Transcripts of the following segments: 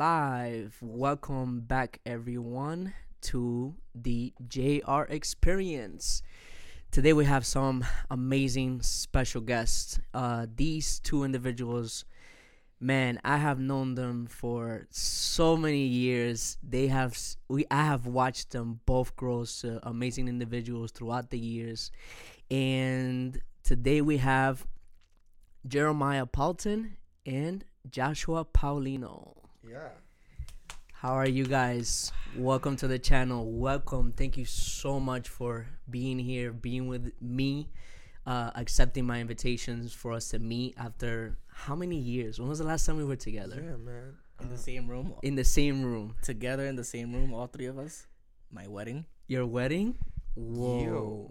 live. Welcome back, everyone, to the JR Experience. Today we have some amazing special guests. These two individuals, man, I have known them for so many years. I have watched them both grow to amazing individuals throughout the years. And today we have Jeremiah Paulton and Joshua Paulino. Yeah. How are you guys? Welcome to the channel. Welcome. Thank you so much for being here, being with me, accepting my invitations for us to meet after how many years? When was the last time we were together? Yeah, man. In the same room. In the same room. Together in the same room, all three of us. My wedding. Your wedding? Whoa.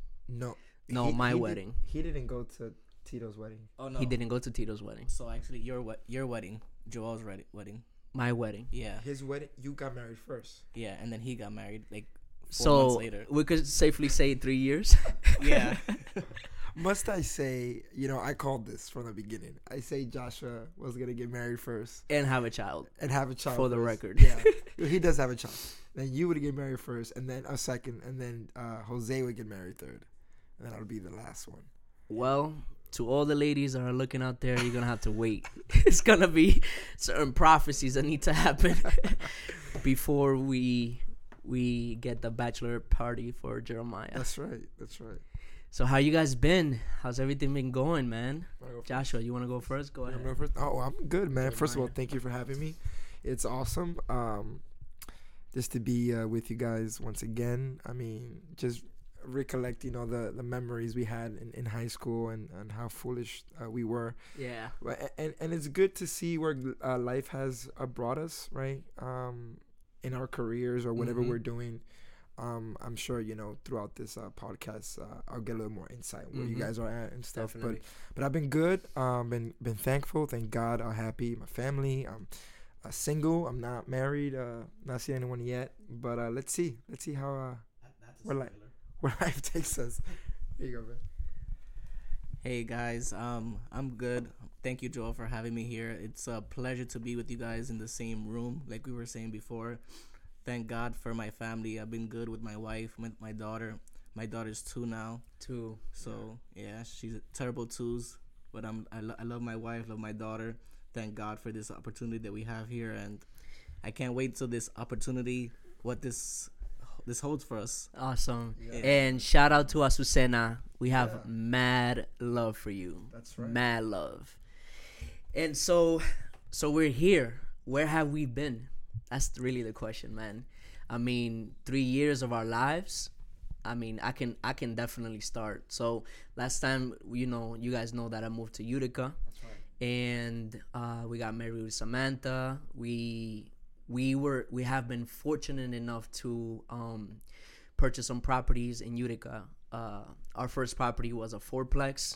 No, my wedding. He didn't go to Tito's wedding. Oh no. He didn't go to Tito's wedding. So actually, your wedding, Joel's wedding. My wedding. Yeah. His wedding, you got married first. Yeah, and then he got married like 4 So months later. we could safely say 3 years. Yeah. Must I say, I called this from the beginning. I say Joshua was going to get married first. And have a child. And have a child. For the first. record. Yeah. He does have a child. Then you would get married first, and then a second, and then Jose would get married third. And then I'll be the last one. Well, to all the ladies that are looking out there, you're going to have to wait. It's going to be certain prophecies that need to happen before we get the bachelor party for Jeremiah. That's right. So how you guys been? How's everything been going, man? Joshua, you want to go first? Go ahead. Oh, I'm good, man. First of all, thank you for having me. It's awesome. Just to be with you guys once again. I mean, just recollect, the memories we had in high school and how foolish we were. Yeah. And it's good to see where life has brought us, right? In our careers or whatever we're doing. I'm sure, throughout this podcast, I'll get a little more insight where you guys are at and stuff. Definitely. But I've been good. Been thankful. Thank God. I'm happy. My family. I'm single. I'm not married. Not seen anyone yet. But let's see how where life takes us. Here you go, man. Hey guys, I'm good. Thank you, Joel, for having me here. It's a pleasure to be with you guys in the same room, like we were saying before. Thank God for my family. I've been good with my wife, with my daughter. My daughter's 2 now. 2. So yeah, she's terrible 2s. But I love my wife, love my daughter. Thank God for this opportunity that we have here, and I can't wait till this opportunity, what this holds for us. Awesome. Yeah. And shout out to Azucena. We have mad love for you. That's right. Mad love. And so we're here. Where have we been? That's really the question, man. I mean, 3 years of our lives. I mean, I can definitely start. So last time, you guys know that I moved to Utica. That's right. And we got married with Samantha. We have been fortunate enough to purchase some properties in Utica. Our first property was a 4-plex,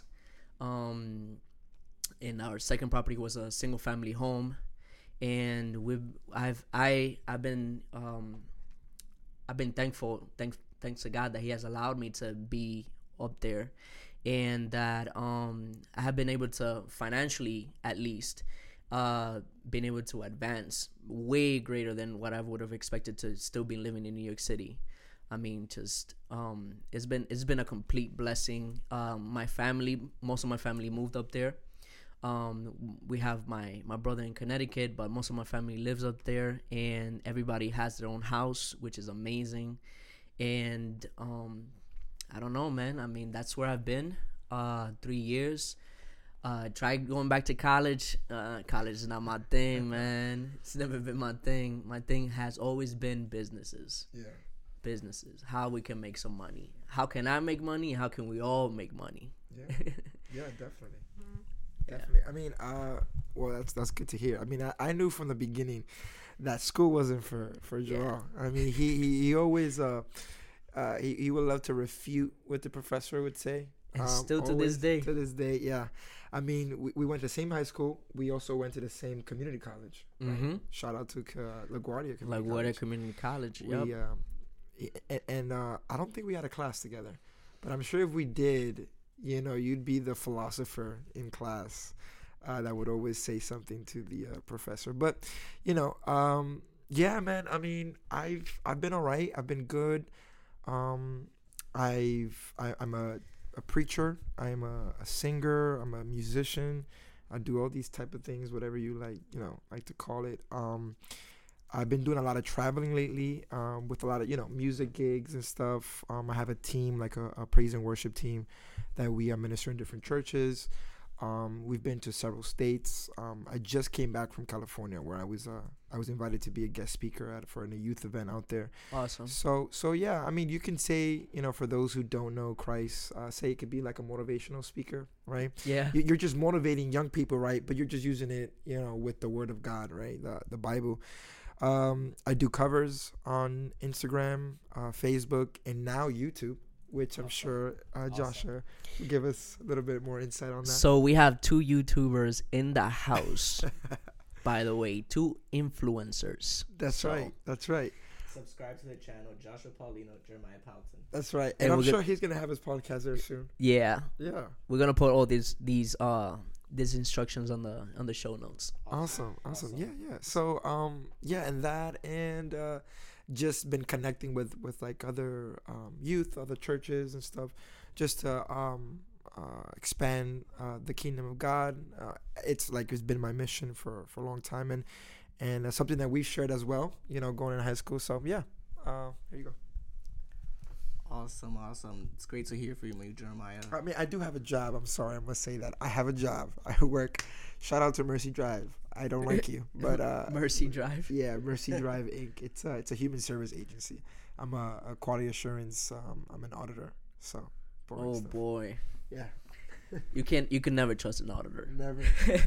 and our second property was a single family home. And I've been thankful, thanks to God, that He has allowed me to be up there, and that I have been able to financially, at least, been able to advance way greater than what I would have expected to still be living in New York City. I mean, just it's been a complete blessing. Most of my family moved up there. We have my brother in Connecticut, but most of my family lives up there, and everybody has their own house, which is amazing. And I don't know, man. I mean, that's where I've been. 3 years. Tried going back to college. College is not my thing, man. It's never been my thing. My thing has always been businesses. Yeah. Businesses. How we can make some money. How can I make money? How can we all make money? Yeah. Yeah, definitely. Definitely. I mean, well, that's good to hear. I mean, I knew from the beginning that school wasn't for Joel. I mean, he always he would love to refute what the professor would say. And still to this day. To this day, yeah. I mean, we went to the same high school. We also went to the same community college. Right? Shout out to LaGuardia Community College. Yep. And I don't think we had a class together, but I'm sure if we did, you'd be the philosopher in class. that would always say something to the professor. But yeah, man. I mean, I've been all right. I've been good. Um, I'm a preacher. I'm a singer. I'm a musician. I do all these type of things, whatever you like, like to call it. I've been doing a lot of traveling lately, with a lot of music gigs and stuff. I have a team, like a praise and worship team, that we minister in different churches. We've been to several states. I just came back from California, where I was invited to be a guest speaker for a youth event out there. Awesome. So yeah, I mean, you can say, for those who don't know Christ, say it could be like a motivational speaker, right? Yeah. You're just motivating young people, right? But you're just using it, with the Word of God, right? The Bible. I do covers on Instagram, Facebook, and now YouTube, which I'm sure Joshua will give us a little bit more insight on that. So we have two YouTubers in the house, by the way, two influencers. That's right. That's right. Subscribe to the channel, Joshua Paulino, Jeremiah Powelton. That's right. And I'm sure he's going to have his podcast there soon. Yeah. Yeah. We're going to put all these instructions on the show notes. Awesome. Yeah. So and that, and just been connecting with like other youth, other churches and stuff, just to expand the kingdom of God. It's been my mission for a long time, and something that we've shared as well, going in high school. So yeah, there you go. Awesome. It's great to hear from you, Jeremiah. I mean, I do have a job. I'm sorry, I must say that. I have a job. I work. Shout out to Mercy Drive. I don't like you, but Mercy Drive. Yeah, Mercy Drive Inc. It's a human service agency. I'm a quality assurance. I'm an auditor. So. Oh stuff. Boy. Yeah. You can never trust an auditor. Never.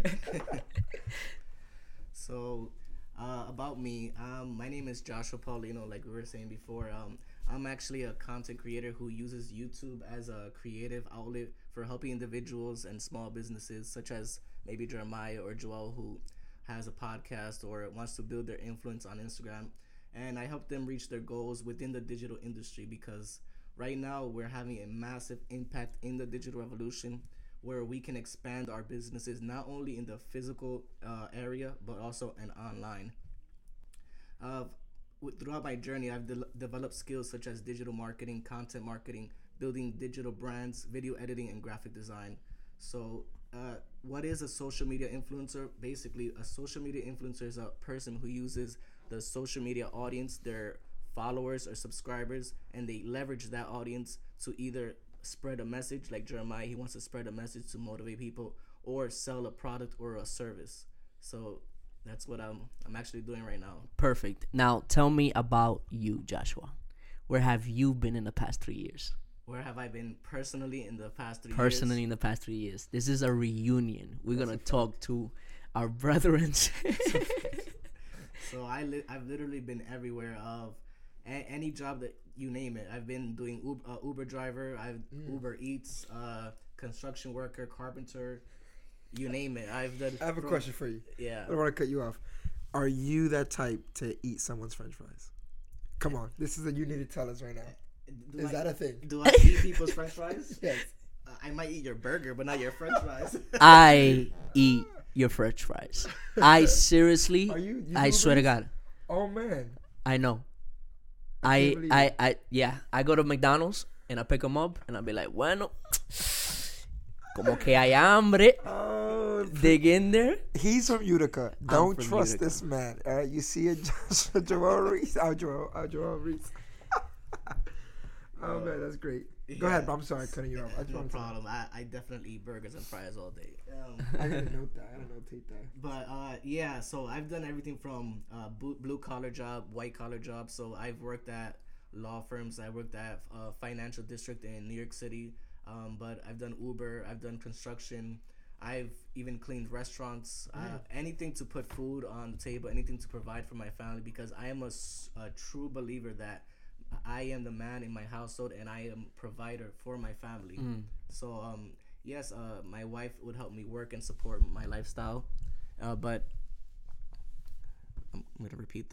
So, about me, my name is Joshua Paulino. Like we were saying before, I'm actually a content creator who uses YouTube as a creative outlet for helping individuals and small businesses, such as maybe Jeremiah or Joel, who has a podcast or wants to build their influence on Instagram. And I help them reach their goals within the digital industry, because right now we're having a massive impact in the digital revolution, where we can expand our businesses not only in the physical area, but also in online. Throughout my journey, I've developed skills such as digital marketing, content marketing, building digital brands, video editing, and graphic design. So what is a social media influencer? Basically, a social media influencer is a person who uses the social media audience, their followers or subscribers, and they leverage that audience to either spread a message, like Jeremiah, he wants to spread a message to motivate people, or sell a product or a service. So that's what I'm actually doing right now. Perfect. Now tell me about you, Joshua. Where have you been in the past 3 years? Where have I been personally in the past 3 years? Personally in the past 3 years. This is a reunion. We're going to talk to our brethren. So I've literally been everywhere. Of any job that you name it. I've been doing Uber driver, Uber Eats, construction worker, carpenter, you name it. I have a question for you. Yeah. I don't want to cut you off. Are you that type to eat someone's French fries? Come on, this is you need to tell us right now. Is that a thing? Do I eat people's French fries? Yes. I might eat your burger, but not your French fries. I eat your French fries. I seriously, You I swear to God. Oh man. I know. I go to McDonald's and I pick them up and I'll be like, bueno, como que hay hambre. Dig in there. He's from Utica. Don't from trust Utica. this man. All right, you see it, Joel Reese. Joel Reese. Oh man, that's great. Go ahead. I'm sorry, cutting you off. No problem. I definitely eat burgers and fries all day. I gotta note that. I gotta notate that. But yeah, so I've done everything from blue collar job, white collar job. So I've worked at law firms. I worked at financial district in New York City. But I've done Uber. I've done construction. I've even cleaned restaurants. Anything to put food on the table. Anything to provide for my family, because I am a true believer that I am the man in my household and I am a provider for my family. So yes, my wife would help me work and support my lifestyle, but I'm gonna repeat that.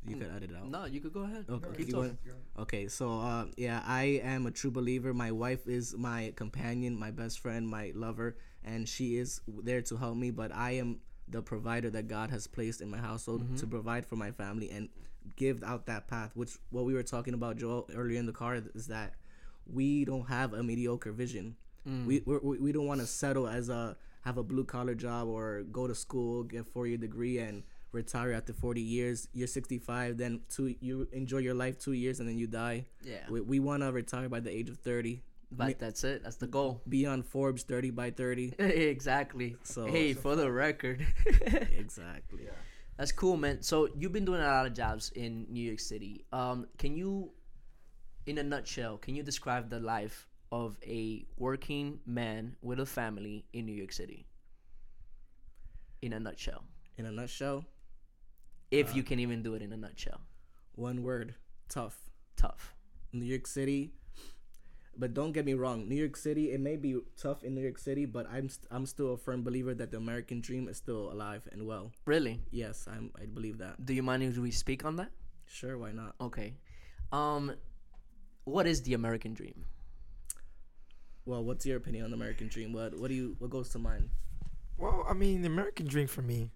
You could edit it out. No, you could go ahead. Okay, Keep you talking. Okay, so yeah, I am a true believer. My wife is my companion, my best friend, my lover, and she is there to help me. But I am the provider that God has placed in my household to provide for my family and give out that path. Which what we were talking about, Joel, earlier in the car, is that we don't have a mediocre vision. We don't want to settle as have a blue collar job or go to school, get a 4-year degree, and retire after 40 years. You're 65, then you enjoy your life 2 years and then you die. Yeah. We want to retire by the age of 30. But that's it. That's the goal. Be on Forbes 30 by 30. Exactly. So Hey, for the record. exactly. Yeah. That's cool, man. So you've been doing a lot of jobs in New York City. Can you, in a nutshell, can you describe the life of a working man with a family in New York City? In a nutshell. In a nutshell, If you can even do it in a nutshell. one word: tough. Tough. New York City. But don't get me wrong, New York City, it may be tough in New York City, but I'm still a firm believer that the American dream is still alive and well. Really? Yes, I believe that. Do you mind if we speak on that? Sure, why not? Okay. What is the American dream? Well, what's your opinion on the American dream? What goes to mind? Well, I mean, the American dream for me,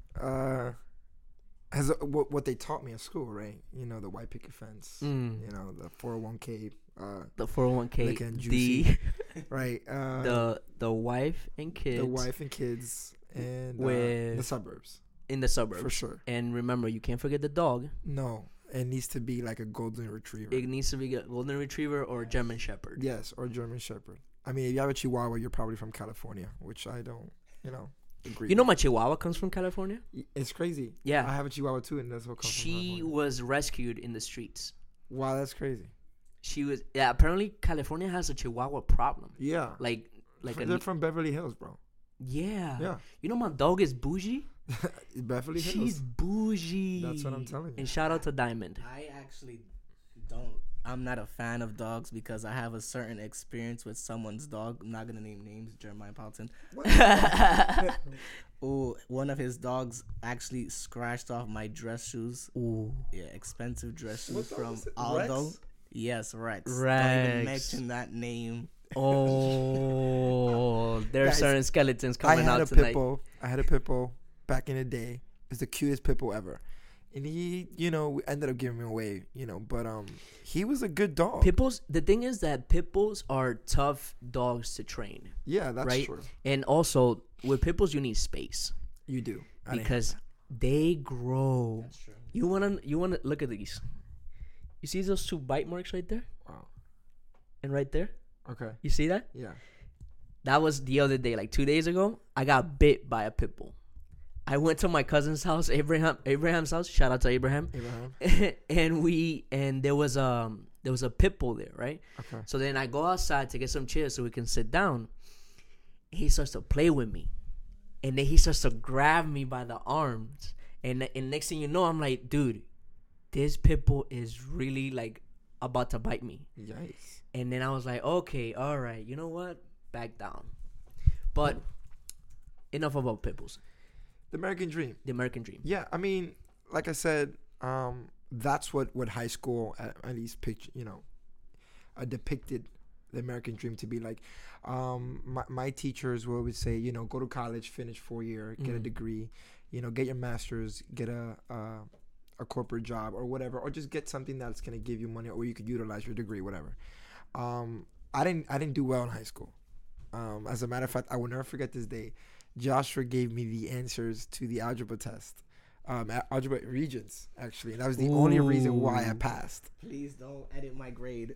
what they taught me in school, right? You know, the white picket fence, you know, the 401k, The 401k, looking the juicy. Right? the wife and kids the wife and kids, and With- the suburbs, in the suburbs. for sure. And remember, you can't forget the dog. No, it needs to be like a golden retriever. It needs to be a golden retriever or German shepherd. Yes, or German Shepherd. I mean, if you have a Chihuahua, you're probably from California, which I don't, agree. You know, my Chihuahua comes from California. It's crazy. Yeah. I have a Chihuahua too, and that's what comes from She California. was rescued in the streets. Wow, that's crazy. She was, yeah. Apparently, California has a Chihuahua problem. Yeah. Like They're from Beverly Hills, bro. yeah. Yeah. You know, my dog is bougie. Beverly Hills. She's bougie. That's what I'm telling you. And shout out to Diamond. I actually I'm not a fan of dogs because I have a certain experience with someone's dog. I'm not gonna name names, Jeremiah Paulton. Oh, one of his dogs actually scratched off my dress shoes. Ooh. Yeah, expensive dress shoes What dog from is it? Aldo. Rex? Yes, Rex. Don't Rex. even mention that name. Oh, there are Guys, certain skeletons I coming had out a tonight. Pitbull. I had a Pitbull back in the day. It's the cutest Pitbull ever. And he, ended up giving me away, but he was a good dog. Pitbulls. The thing is that pitbulls are tough dogs to train, Yeah, that's right? true. And also with pitbulls, you need space You do. because they grow. That's true. You wanna look at these. You see those 2 bite marks right there Wow. and right there. Okay. You see that? Yeah. That was the other day, like 2 days ago. I got bit by a pitbull. I went to my cousin's house, Abraham's house. Shout out to Abraham. Abraham. and there was a pit bull there, right? Okay. So then I go outside to get some chairs so we can sit down. He starts to play with me, and then he starts to grab me by the arms. And next thing you know, I'm like, dude, this pit bull is really like about to bite me. Yikes. And then I was like, okay, all right, you know what? Back down. But enough about pit bulls. The American dream. The American dream. Yeah, I mean, like I said, that's what high school at least picture, depicted the American dream to be like. My teachers will always say, go to college, finish 4-year, get a degree, get your master's, get a corporate job or whatever, or just get something that's gonna give you money, or you could utilize your degree, whatever. I didn't do well in high school. As a matter of fact, I will never forget this day. Joshua gave me the answers to the algebra test, algebra regions, actually. And that was the only reason why I passed. Please don't edit my grade.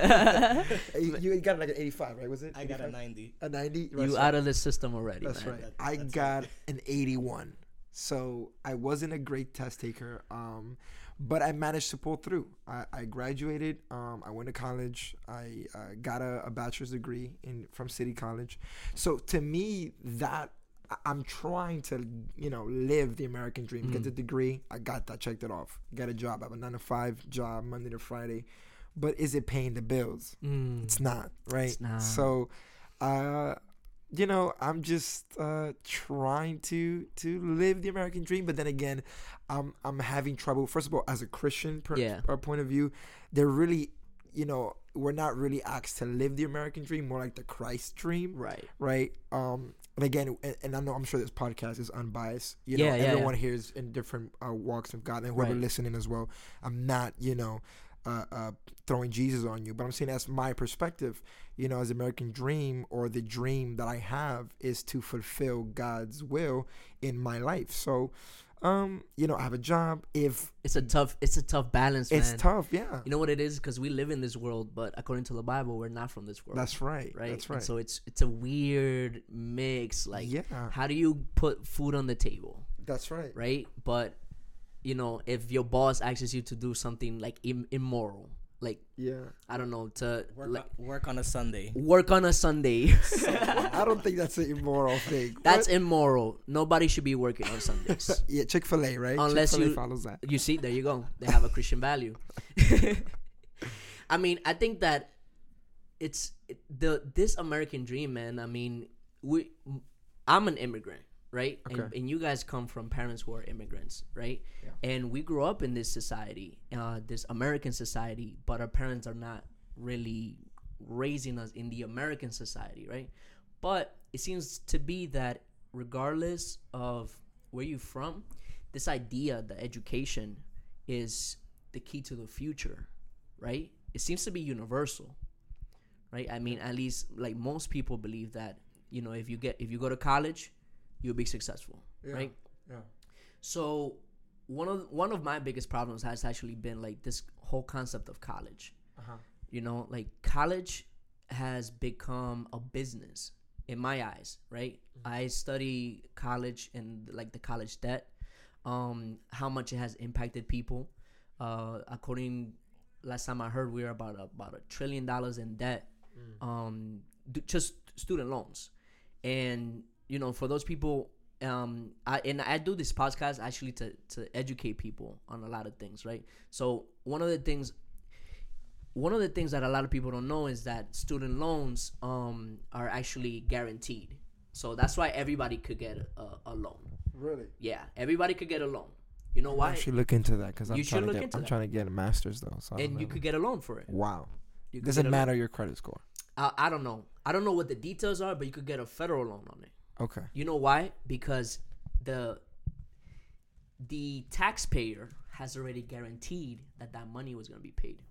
You got like an 85, right? Was it? I got 85? a 90. A 90? You That's out of the system already, That's man. right. I got an 81. So I wasn't a great test taker, but I managed to pull through. I graduated. I went to college. I got a bachelor's degree from City College. So to me, that I'm trying to, live the American dream. Get the degree. I got that. Checked it off. Got a job. I have a 9-to-5 job, Monday to Friday. But is it paying the bills? It's not, right? It's not. So I'm just trying to live the American dream, but then again, I'm having trouble. First of all, as a Christian Yeah. point of view, they're really, we're not really asked to live the American dream, more like the Christ dream, Right. right? And again, and I'm sure this podcast is unbiased. Yeah, everyone here is in different walks of God, and whoever Right. listening as well. I'm not, throwing Jesus on you, but I'm saying that's my perspective. As American dream, or the dream that I have, is to fulfill God's will in my life. So, I have a job. If It's a tough balance, man. it's tough, yeah. You know what it is? Because we live in this world, but according to the Bible, we're not from this world. That's right. right. That's right. And so it's a weird mix. Like, yeah, how do you put food on the table, that's right. right? But if your boss asks you to do something like immoral, like, Yeah. I don't know, to Work on a Sunday. work on a Sunday. I don't think that's an immoral thing. That's What? immoral. Nobody should be working on Sundays. Yeah, Chick-fil-A, right? Unless Chick-fil-A you- follows that. You see, there you go. They have a Christian value. I mean, I think that this American dream, man. I mean, I'm an immigrant, right? Okay. And you guys come from parents who are immigrants, right? Yeah. And we grew up in this society, this American society, but our parents are not really raising us in the American society, right? But it seems to be that regardless of where you're from, this idea that education is the key to the future, right? It seems to be universal, right? I mean, at least like most people believe that, if you go to college, you'll be successful, Yeah. right? Yeah. So one of my biggest problems has actually been like this whole concept of college. Uh-huh. Like college has become a business in my eyes, right? I study college and like the college debt, how much it has impacted people. According last time I heard, we were about $1 trillion in debt, just student loans. And for those people, I do this podcast actually to educate people on a lot of things, right? So one of the things that a lot of people don't know is that student loans are actually guaranteed. So that's why everybody could get a loan. Really? Yeah, everybody could get a loan. You know why? I should look into that because You should look into I'm that. trying to get a master's though. So I And don't you know. could get a loan for it. Wow. You could Doesn't get a matter your credit score. loan. I don't know. I don't know what the details are, but you could get a federal loan on it. Okay. You know why? Because the taxpayer has already guaranteed that money was going to be paid.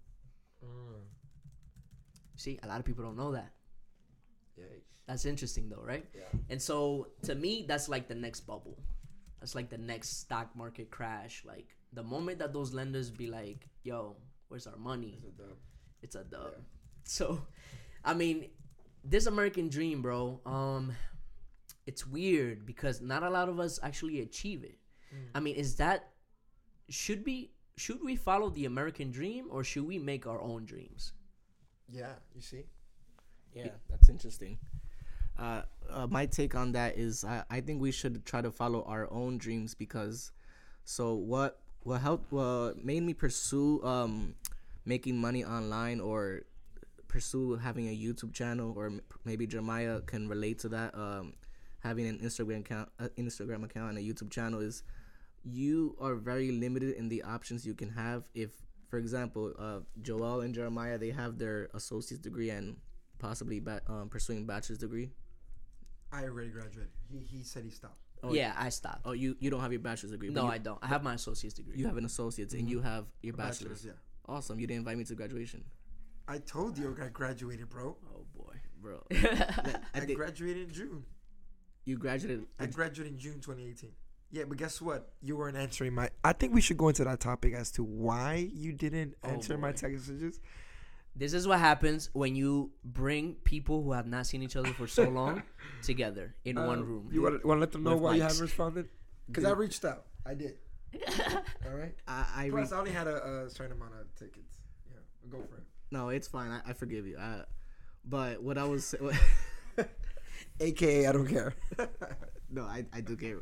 See, a lot of people don't know that. That's interesting though, right? Yeah. And so to me, that's like the next bubble. That's like the next stock market crash. Like the moment that those lenders be like, yo, where's our money? It's a dub. Yeah. So, I mean, this American dream, bro, it's weird because not a lot of us actually achieve it. I mean, should we follow the American dream or should we make our own dreams? Yeah. You see. Yeah, that's interesting. My take on that is I think we should try to follow our own dreams because what made me pursue making money online or pursue having a YouTube channel, or maybe Jeremiah can relate to that, having an Instagram account and a YouTube channel, is you are very limited in the options you can have. If, for example, Joel and Jeremiah, they have their associate's degree and possibly pursuing bachelor's degree. I already graduated. He said he stopped. Oh, Yeah, I stopped. Oh, you don't have your bachelor's degree. No, but I don't. I have my associate's degree. you have an associate's and you have your bachelor's. Yeah. Awesome. You didn't invite me to graduation, I told you I graduated, bro. Oh boy. bro. I graduated in June. You graduated. I graduated in June 2018. Yeah, but guess what? You weren't answering my. I think we should go into that topic as to why you didn't answer my boy. text messages. This is what happens when you bring people who have not seen each other for so long together in one room. You want to let them know With why you mics. haven't responded? Because I reached out. I did. All right. Plus, I only had a certain amount of tickets. Yeah, go for it. No, it's fine. I forgive you. But what I was AKA, I don't care. no, I do care.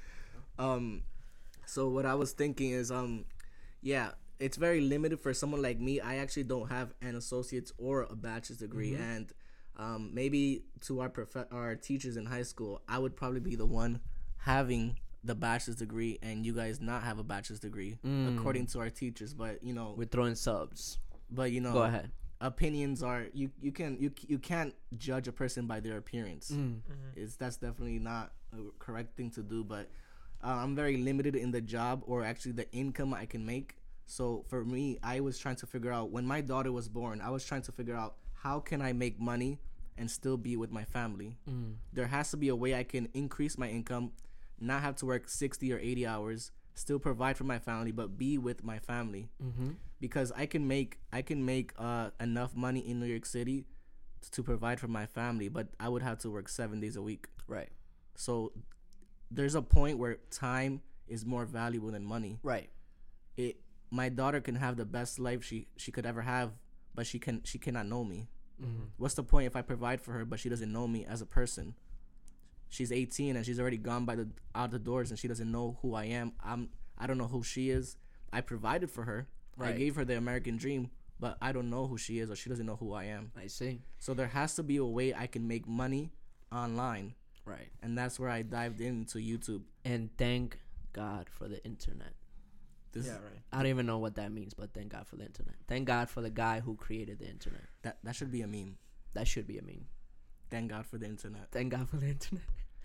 So what I was thinking is yeah, it's very limited for someone like me. I actually don't have an associate's or a bachelor's degree, and Maybe to our teachers in high school, I would probably be the one having the bachelor's degree and you guys not have a bachelor's degree, according to our teachers. But We're throwing subs. but Go ahead. opinions are you can't judge a person by their appearance. That's definitely not a correct thing to do. But I'm very limited in the job, or actually the income I can make. So for me, I was trying to figure out, when my daughter was born, I was trying to figure out, how can I make money and still be with my family? There has to be a way I can increase my income, not have to work 60 or 80 hours, still provide for my family, but be with my family. Because I can make enough money in New York City to provide for my family, but I would have to work 7 days a week. Right. So there's a point where time is more valuable than money. Right. My daughter can have the best life she could ever have, but she cannot know me. What's the point if I provide for her but she doesn't know me as a person? She's 18 and she's already gone out the doors, and she doesn't know who I am. I don't know who she is. I provided for her. Right. I gave her the American dream, but I don't know who she is, or she doesn't know who I am. I see. So there has to be a way I can make money online, Right. and that's where I dived into YouTube. And thank God for the internet. This, right. I don't even know what that means, but thank God for the internet. Thank God for the guy who created the internet. That should be a meme. That should be a meme. Thank God for the internet. Thank God for the internet.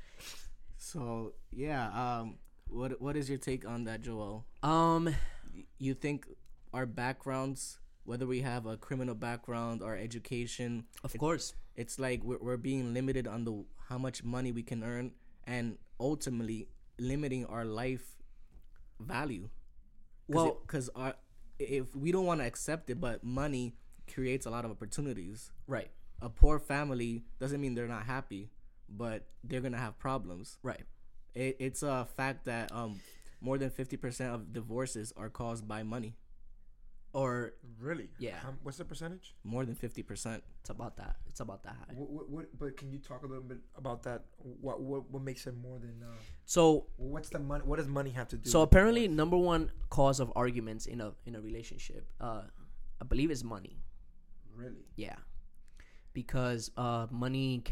So yeah, what is your take on that, Joel? You think our backgrounds, whether we have a criminal background or education, Of course. it's like we're being limited on how much money we can earn, and ultimately limiting our life value. Well, because if we don't want to accept it, but money creates a lot of opportunities. right. A poor family doesn't mean they're not happy, but they're gonna have problems. Right. It's a fact that more than 50% of divorces are caused by money. Or Really? Yeah. What's the percentage? More than 50%. it's about that. It's about that high. What? But can you talk a little bit about that? What makes it more than? So What's the money? What does money have to do? so with apparently divorce? number one cause of arguments in a relationship, I believe, is money. Really? Yeah. Because money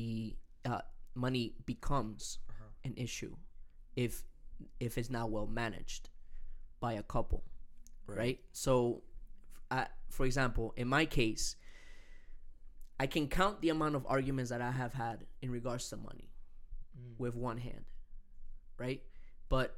becomes an issue if it's not well managed by a couple, right? So, for example, in my case, I can count the amount of arguments that I have had in regards to money with one hand, right? But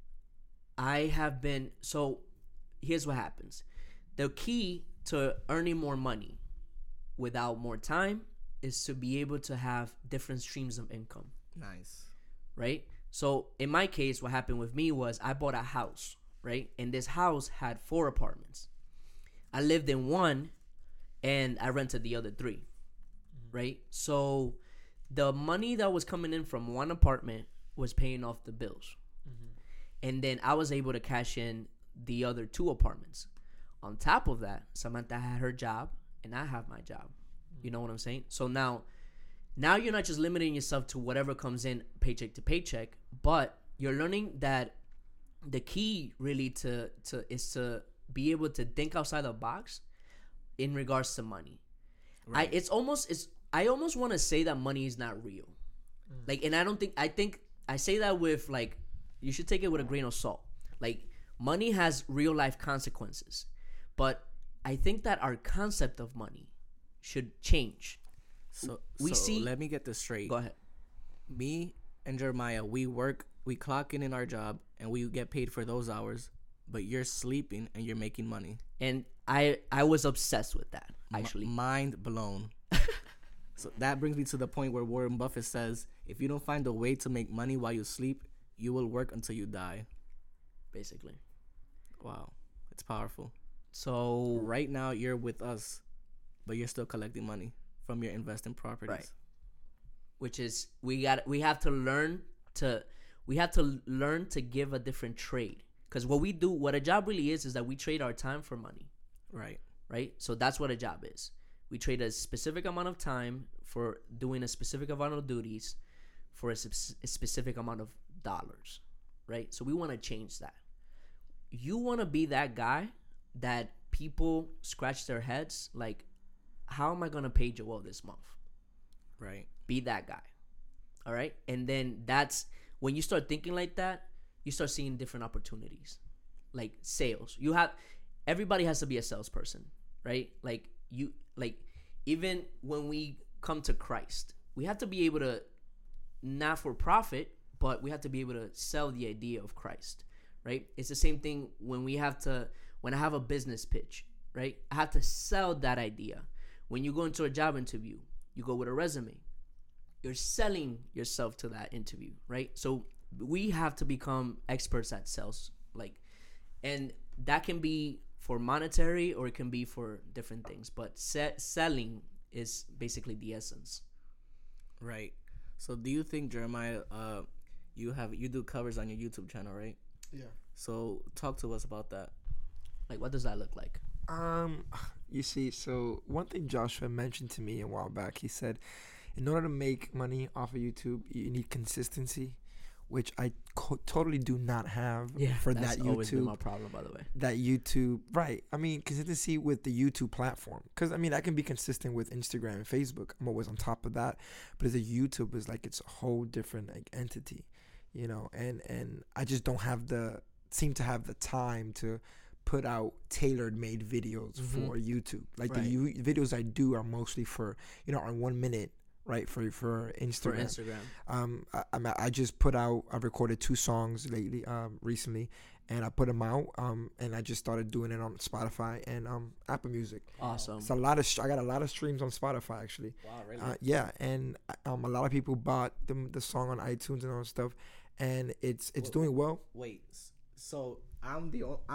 I have been, so here's what happens. The key to earning more money without more time is to be able to have different streams of income, Nice. right? So in my case, what happened with me was I bought a house, right? And this house had 4 apartments. I lived in one and I rented the other 3, right? So the money that was coming in from one apartment was paying off the bills. And then I was able to cash in the other 2 apartments. On top of that, Samantha had her job and I have my job. You know what I'm saying? So now you're not just limiting yourself to whatever comes in paycheck to paycheck, but you're learning that the key really is to be able to think outside the box in regards to money. Right. I almost want to say that money is not real. Like, and I think I say that with, like, you should take it with a grain of salt. Like, money has real life consequences, but I think that our concept of money should change. So We see- let me get this straight. Go ahead. Me and Jeremiah, we clock in our job, and we get paid for those hours, but you're sleeping and you're making money. And I was obsessed with that, actually. Mind blown. So that brings me to the point where Warren Buffett says, if you don't find a way to make money while you sleep, you will work until you die. Basically. Wow. It's powerful. So Right now, you're with us, but you're still collecting money from your investing properties. Right. Which is we have to learn to give a different trade, because what a job really is that we trade our time for money, right? So that's what a job is. We trade a specific amount of time for doing a specific amount of duties for a specific amount of dollars, right? So we want to change that. You want to be that guy that people scratch their heads like, how am I going to pay Joel this month? Right. Be that guy. All right. And then that's when you start thinking like that, you start seeing different opportunities, like sales. Everybody has to be a salesperson, right? Like even when we come to Christ, we have to be able to, not for profit, but we have to be able to sell the idea of Christ, right? It's the same thing when I have a business pitch, right? I have to sell that idea. When you go into a job interview, you go with a resume. You're selling yourself to that interview, right? So we have to become experts at sales, and that can be for monetary or it can be for different things. But selling is basically the essence. Right. So do you think, Jeremiah, you do covers on your YouTube channel, right? Yeah. So talk to us about that. Like, what does that look like? You see, so one thing Joshua mentioned to me a while back, he said, in order to make money off of YouTube, you need consistency, which I totally do not have for that YouTube. That's always been my problem, by the way. That YouTube, right. I mean, consistency with the YouTube platform. Because, I mean, I can be consistent with Instagram and Facebook. I'm always on top of that. But as a YouTube is like, it's a whole different entity, you know. And I just don't seem to have the time to put out tailor made videos for YouTube. Like the videos I do are mostly for, on 1 minute. Right, for Instagram. I just I recorded 2 songs recently, and I put them out. And I just started doing it on Spotify and Apple Music. Awesome. It's I got a lot of streams on Spotify actually. Wow, really? Yeah, and a lot of people bought the song on iTunes and all that stuff, and it's doing well. Wait, so I'm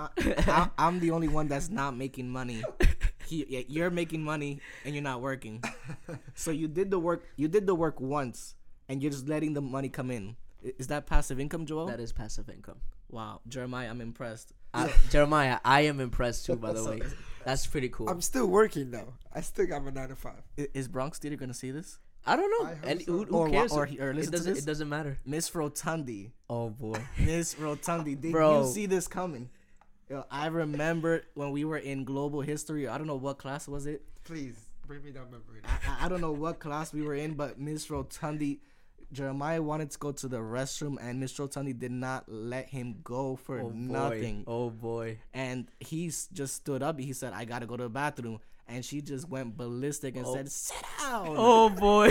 the only one that's not making money. You're making money and you're not working. So you did the work once and you're just letting the money come in. Is that passive income, Joel? That is passive income. Wow, Jeremiah, I'm impressed. Jeremiah, I am impressed too, by the way. That's pretty cool. I'm still working though. I still got my 9 to 5. Is Bronx Theater gonna see this? I don't know. And who cares? Or listen to this? It doesn't matter. Miss Rotundi. Oh boy. Miss Rotundi. Did you see this coming? Yo, I remember when we were in global history. I don't know what class was it. Please bring me that memory. I don't know what class we were in, but Miss Rotundi, Jeremiah wanted to go to the restroom, and Miss Rotundi did not let him go for nothing. Oh boy! And he just stood up. He said, "I gotta go to the bathroom," and she just went ballistic and said, "Sit down." Oh boy!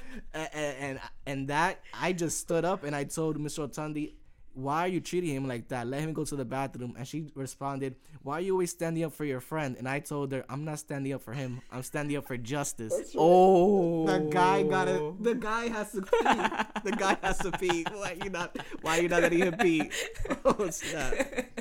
and that I just stood up and I told Miss Rotundi, "Why are you treating him like that? Let him go to the bathroom." And she responded, "Why are you always standing up for your friend?" And I told her, "I'm not standing up for him. I'm standing up for justice." Right. Oh, the guy has to pee. The guy has to pee. Why you not letting him pee? Oh snap.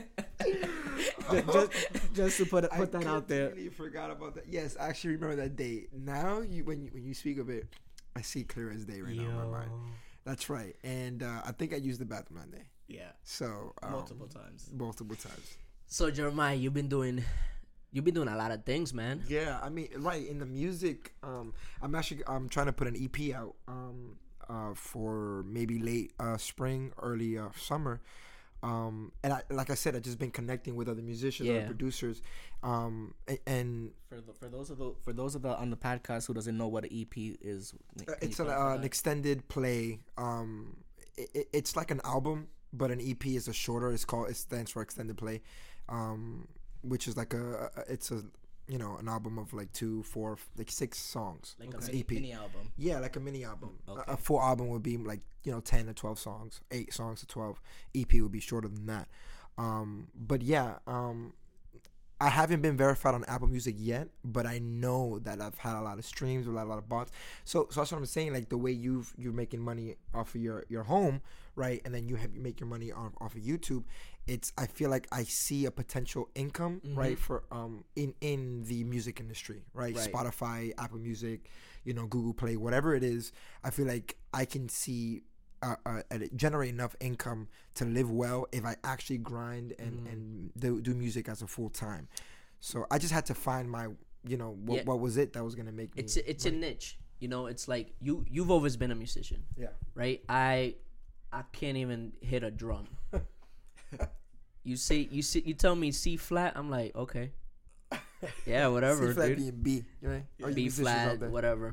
just to put that out there. I completely forgot about that. Yes, I actually remember that day. Now when you speak of it, I see clear as day right now in my mind. That's right. And I think I used the bathroom that day. Yeah. So multiple times. So Jeremiah, you've been doing a lot of things, man. Yeah, I mean, right, in the music, I'm trying to put an EP out for maybe late spring, early summer. And like I said, I've just been connecting with other musicians, other producers, and for those of the on the podcast who doesn't know what an EP is, it's an extended play. It's like an album, but an EP is a shorter. It stands for extended play, which is like an album of like 2, 4, like 6 songs. Like a mini album. Yeah, like a mini album. Okay. A full album would be like 10 to 12 songs, 8 songs to 12. EP would be shorter than that. But yeah, I haven't been verified on Apple Music yet, but I know that I've had a lot of streams, a lot of bots. So that's what I'm saying. Like the way you're making money off of your home, right? And then you make your money off of YouTube. I feel like I see a potential income, right, for in the music industry, right? Spotify, Apple Music, Google Play, whatever it is. I feel like I can see generate enough income to live well if I actually grind and do music as a full time. So I just had to find my, what was it that was gonna make me. It's money. A niche. It's like you've always been a musician. Yeah. Right. I can't even hit a drum. You tell me C flat, I'm like, okay. Yeah, whatever. C flat dude. being B, right? B flat, whatever.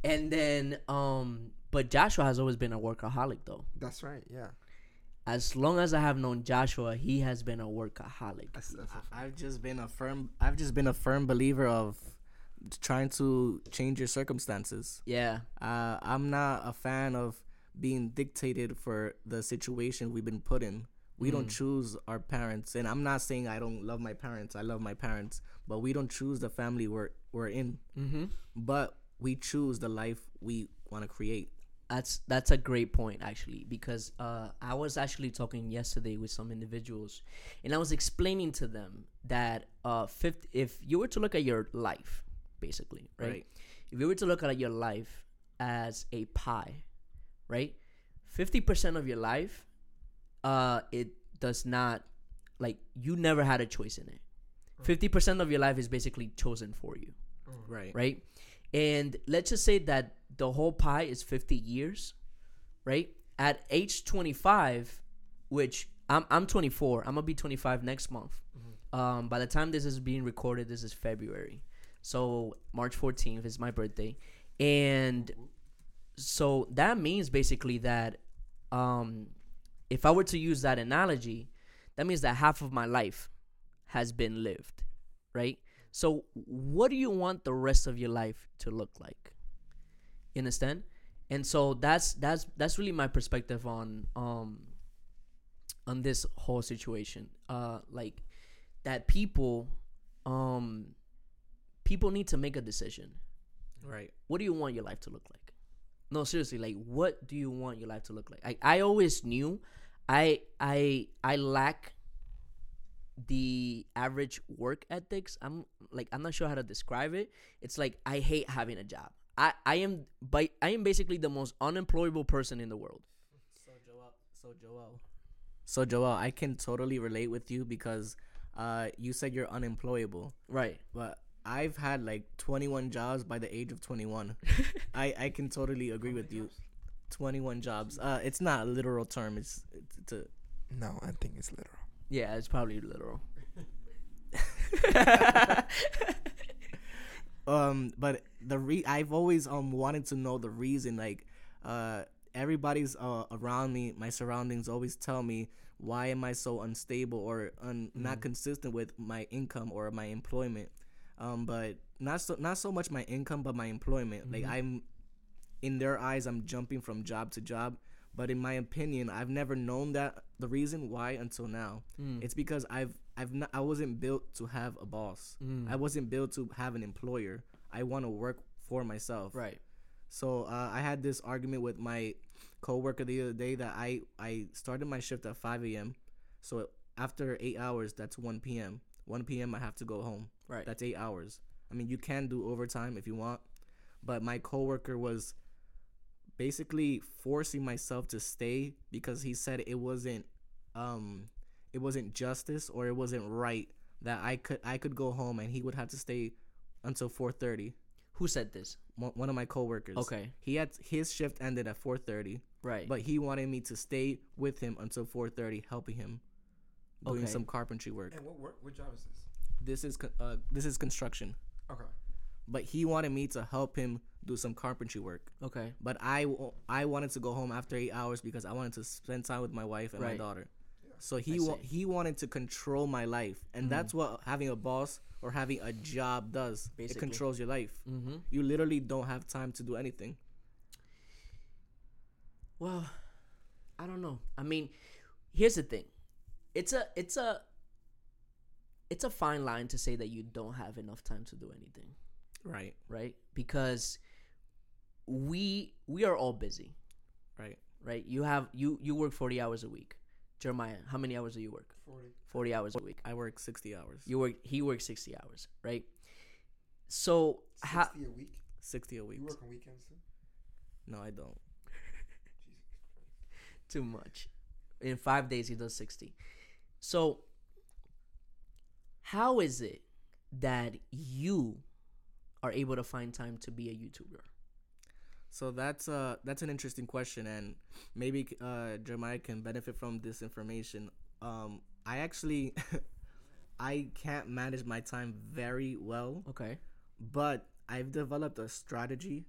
And then but Joshua has always been a workaholic though. That's right. Yeah. As long as I have known Joshua, he has been a workaholic. I've just been a firm believer of trying to change your circumstances. Yeah. I'm not a fan of being dictated for the situation we've been put in. We don't choose our parents, and I'm not saying I don't love my parents. I love my parents, but we don't choose the family we're in. Mm-hmm. But we choose the life we want to create. That's a great point actually, because I was actually talking yesterday with some individuals, and I was explaining to them that if you were to look at your life, basically, right? If you were to look at your life as a pie, right? 50% of your life, it does not, like, you never had a choice in it. 50% of your life is basically chosen for you, right? And let's just say that the whole pie is 50 years, right? At age 25, which I'm 24, I'm gonna be 25 next month. By the time this is being recorded, this is February, so March 14th is my birthday, and so that means basically that if I were to use that analogy, that means that half of my life has been lived, right? So what do you want the rest of your life to look like? You understand? And so that's really my perspective on this whole situation. Like that people need to make a decision. Right. What do you want your life to look like? No, seriously, like what do you want your life to look like? I always knew I lack the average work ethics. I'm not sure how to describe it. It's like I hate having a job. I am basically the most unemployable person in the world. So Joel, I can totally relate with you because you said you're unemployable. Right. But I've had like 21 jobs by the age of 21. I can totally agree with you. 21 jobs. It's not a literal term. It's a No, I think it's literal. Yeah, it's probably literal. But I've always wanted to know the reason. Like, everybody's around me, my surroundings always tell me, why am I so unstable or not consistent with my income or my employment? But not so much my income, but my employment. Like I'm, in their eyes, I'm jumping from job to job. But in my opinion, I've never known that the reason why until now. It's because I wasn't built to have a boss. I wasn't built to have an employer. I want to work for myself. Right. So I had this argument with my coworker the other day that I started my shift at 5 a.m. So after 8 hours, that's 1 p.m. 1 p.m. I have to go home. Right. That's 8 hours. I mean, you can do overtime if you want, but my coworker was basically forcing myself to stay because he said it wasn't justice or it wasn't right that I could go home and he would have to stay until 4:30. Who said this? One of my coworkers. Okay. He had his shift ended at 4:30. Right. But he wanted me to stay with him until 4:30, helping him doing some carpentry work. And what job is this? This is construction. Okay. But he wanted me to help him do some carpentry work. Okay. But I wanted to go home after 8 hours because I wanted to spend time with my wife and my daughter. Yeah. So he wanted to control my life, and that's what having a boss or having a job does. Basically. It controls your life. You literally don't have time to do anything. Well, I don't know. I mean, here's the thing. It's a fine line to say that you don't have enough time to do anything. Right. Right? Because we are all busy. Right. Right? You work 40 hours a week. Jeremiah, how many hours do you work? 40 hours a week. I work 60 hours. He works 60 hours, right? So 60 a week? 60 a week. You work on weekends too? No, I don't. Too much. In 5 days he does 60. So how is it that you are able to find time to be a YouTuber? So that's an interesting question, and maybe Jeremiah can benefit from this information. I actually I can't manage my time very well. Okay. But I've developed a strategy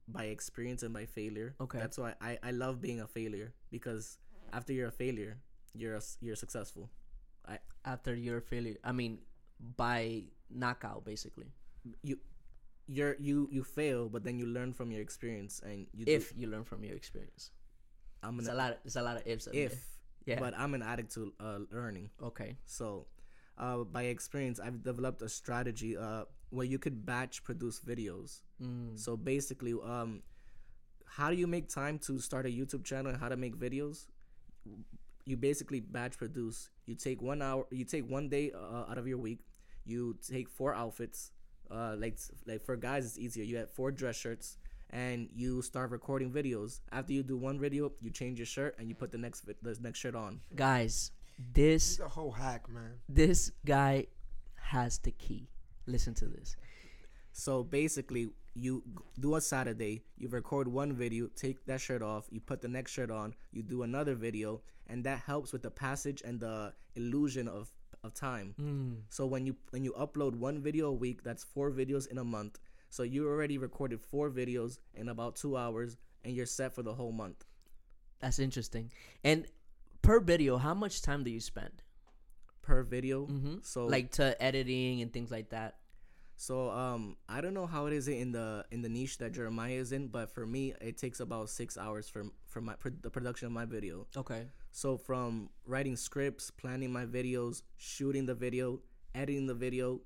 by experience and by failure. Okay. That's why I love being a failure, because after you're a failure, you're successful. After your failure, I mean, by knockout, basically. You you fail, but then you learn from your experience, and If you learn from your experience, I'm it's an a lot. It's a lot of ifs. in if there. Yeah. but I'm an addict to learning. Okay. So by experience, I've developed a strategy where you could batch produce videos. So basically, how do you make time to start a YouTube channel and how to make videos? You basically batch produce. You take 1 hour. You take 1 day out of your week. You take 4 outfits. Like for guys, it's easier. You have 4 dress shirts, and you start recording videos. After you do one video, you change your shirt and you put the next shirt on. Guys, It's a whole hack, man. this guy has the key. Listen to this. So basically, you do a Saturday, you record one video, take that shirt off, you put the next shirt on, you do another video, and that helps with the passage and the illusion of time. So when you upload one video a week, that's 4 videos in a month. So you already recorded 4 videos in about 2 hours, and you're set for the whole month. That's interesting. And per video, how much time do you spend? Per video. So Like to editing and things like that. So I don't know how it is in the niche that Jeremiah is in, but for me it takes about 6 hours for the production of my video. Okay. So from writing scripts, planning my videos, shooting the video, editing the video,